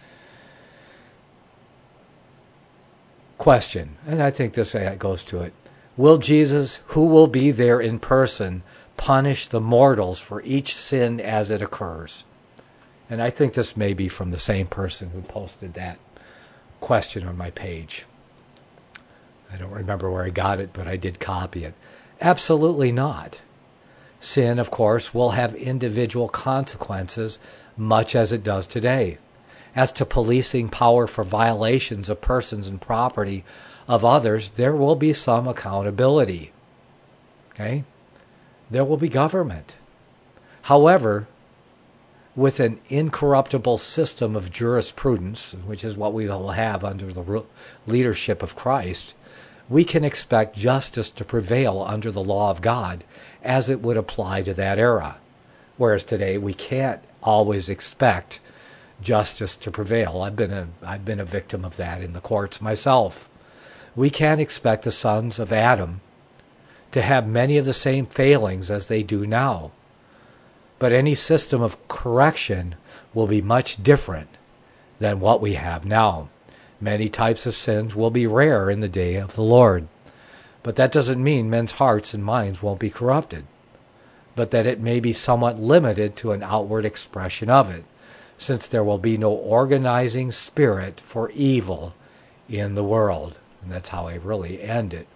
Question, and I think this goes to it. Will Jesus, who will be there in person, punish the mortals for each sin as it occurs? And I think this may be from the same person who posted that question on my page. I don't remember where I got it, but I did copy it. Absolutely not. Sin, of course, will have individual consequences, much as it does today. As to policing power for violations of persons and property of others, there will be some accountability. Okay? There will be government. However, with an incorruptible system of jurisprudence, which is what we will have under the leadership of Christ, we can expect justice to prevail under the law of God as it would apply to that era. Whereas today we can't always expect justice to prevail. I've been a victim of that in the courts myself. We can't expect the sons of Adam to have many of the same failings as they do now. But any system of correction will be much different than what we have now. Many types of sins will be rare in the day of the Lord. But that doesn't mean men's hearts and minds won't be corrupted, but that it may be somewhat limited to an outward expression of it, since there will be no organizing spirit for evil in the world. And that's how I really end it.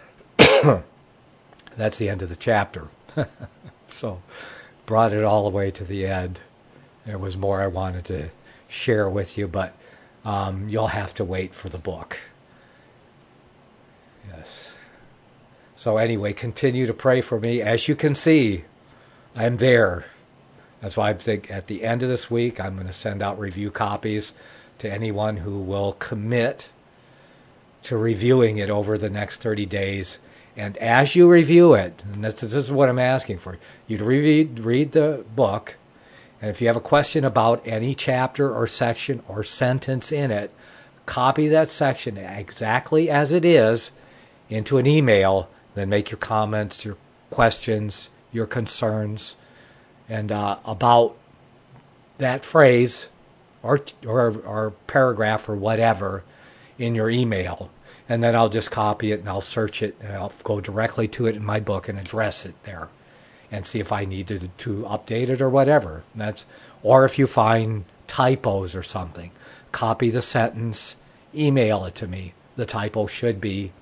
That's the end of the chapter. So, brought it all the way to the end. There was more I wanted to share with you, but you'll have to wait for the book. Yes. So anyway, continue to pray for me. As you can see, I'm there. That's why I think at the end of this week, I'm going to send out review copies to anyone who will commit to reviewing it over the next 30 days. And as you review it, and this is what I'm asking for, you to read the book. And if you have a question about any chapter or section or sentence in it, copy that section exactly as it is into an email, then make your comments, your questions, your concerns, and about that phrase or paragraph or whatever in your email. And then I'll just copy it and I'll search it and I'll go directly to it in my book and address it there and see if I need to update it or whatever. Or if you find typos or something, copy the sentence, email it to me. The typo should be,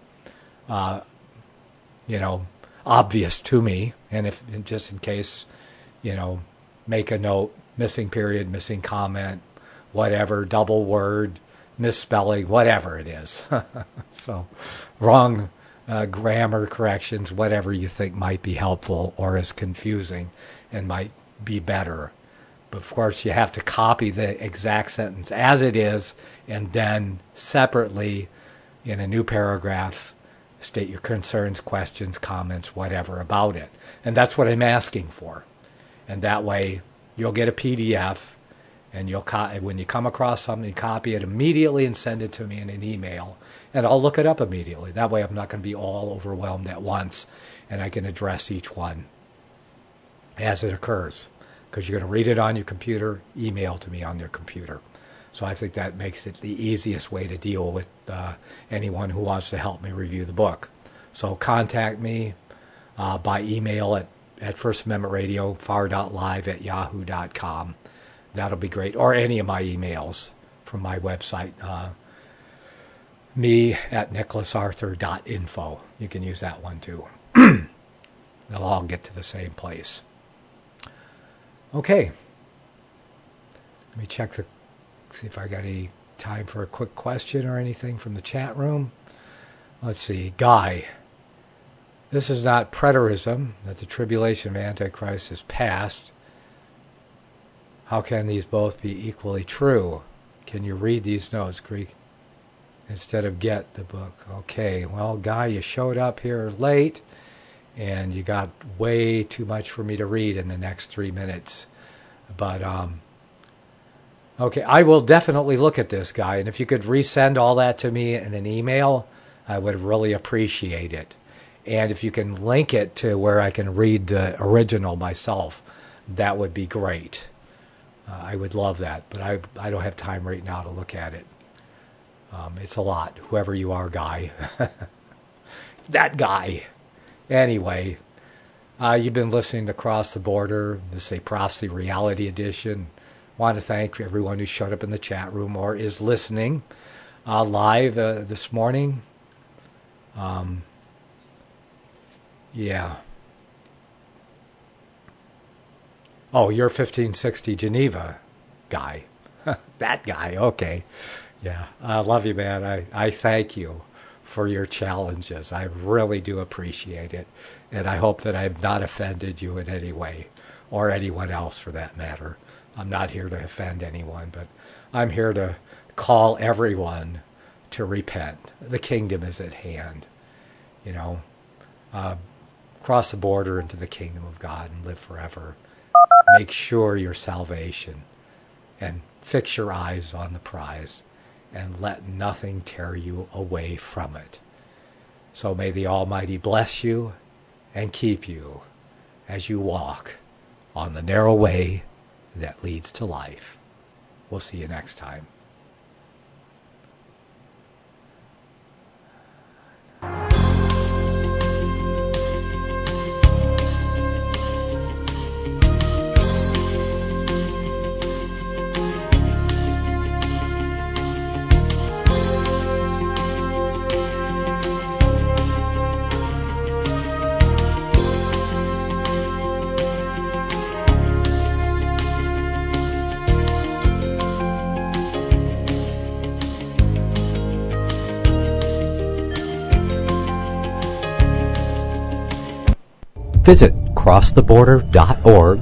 obvious to me. And if just in case, make a note, missing period, missing comment, whatever, double word, misspelling, whatever it is. So, wrong grammar corrections, whatever you think might be helpful or is confusing and might be better. But of course, you have to copy the exact sentence as it is, and then separately in a new paragraph, state your concerns, questions, comments, whatever about it. And that's what I'm asking for. And that way, you'll get a PDF, and when you come across something, copy it immediately and send it to me in an email, and I'll look it up immediately. That way I'm not going to be all overwhelmed at once, and I can address each one as it occurs. Because you're going to read it on your computer, email to me on your computer. So I think that makes it the easiest way to deal with anyone who wants to help me review the book. So contact me by email at First Amendment Radio, far.live@yahoo.com. That'll be great. Or any of my emails from my website, me@nicholasarthur.info. You can use that one too. They'll all get to the same place. Okay. Let me check see if I got any time for a quick question or anything from the chat room. Let's see. Guy. This is not preterism that the tribulation of Antichrist is past. How can these both be equally true? Can you read these notes, Greek, instead of get the book? Okay, well, Guy, you showed up here late, and you got way too much for me to read in the next 3 minutes. But, okay, I will definitely look at this, Guy, and if you could resend all that to me in an email, I would really appreciate it. And if you can link it to where I can read the original myself, that would be great. I would love that, but I don't have time right now to look at it. It's a lot, whoever you are, Guy. That guy. Anyway, you've been listening to Cross the Border, this is a Prophecy Reality Edition. Want to thank everyone who showed up in the chat room or is listening live this morning. Yeah. Oh, you're 1560 Geneva guy. That guy, okay. Yeah, I love you, man. I thank you for your challenges. I really do appreciate it. And I hope that I've not offended you in any way, or anyone else for that matter. I'm not here to offend anyone, but I'm here to call everyone to repent. The kingdom is at hand. You know, cross the border into the kingdom of God and live forever. Make sure your salvation and fix your eyes on the prize and let nothing tear you away from it. So may the Almighty bless you and keep you as you walk on the narrow way that leads to life. We'll see you next time. Visit crosstheborder.org,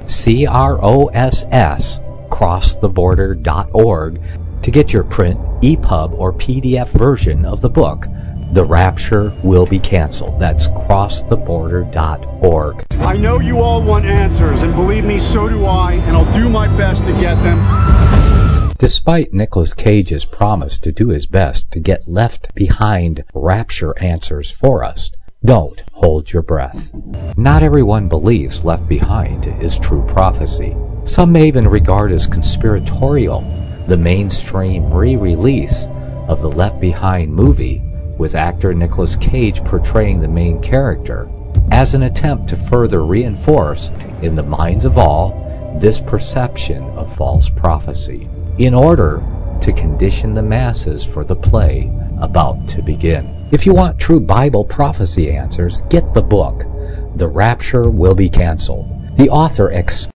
CROSS, crosstheborder.org, to get your print, EPUB, or PDF version of the book, The Rapture Will Be Canceled. That's crosstheborder.org. I know you all want answers, and believe me, so do I, and I'll do my best to get them. Despite Nicolas Cage's promise to do his best to get left behind rapture answers for us, don't hold your breath. Not everyone believes Left Behind is true prophecy. Some may even regard as conspiratorial the mainstream re-release of the Left Behind movie with actor Nicolas Cage portraying the main character as an attempt to further reinforce in the minds of all this perception of false prophecy in order to condition the masses for the play about to begin. If you want true Bible prophecy answers, get the book, The Rapture Will Be Canceled. The author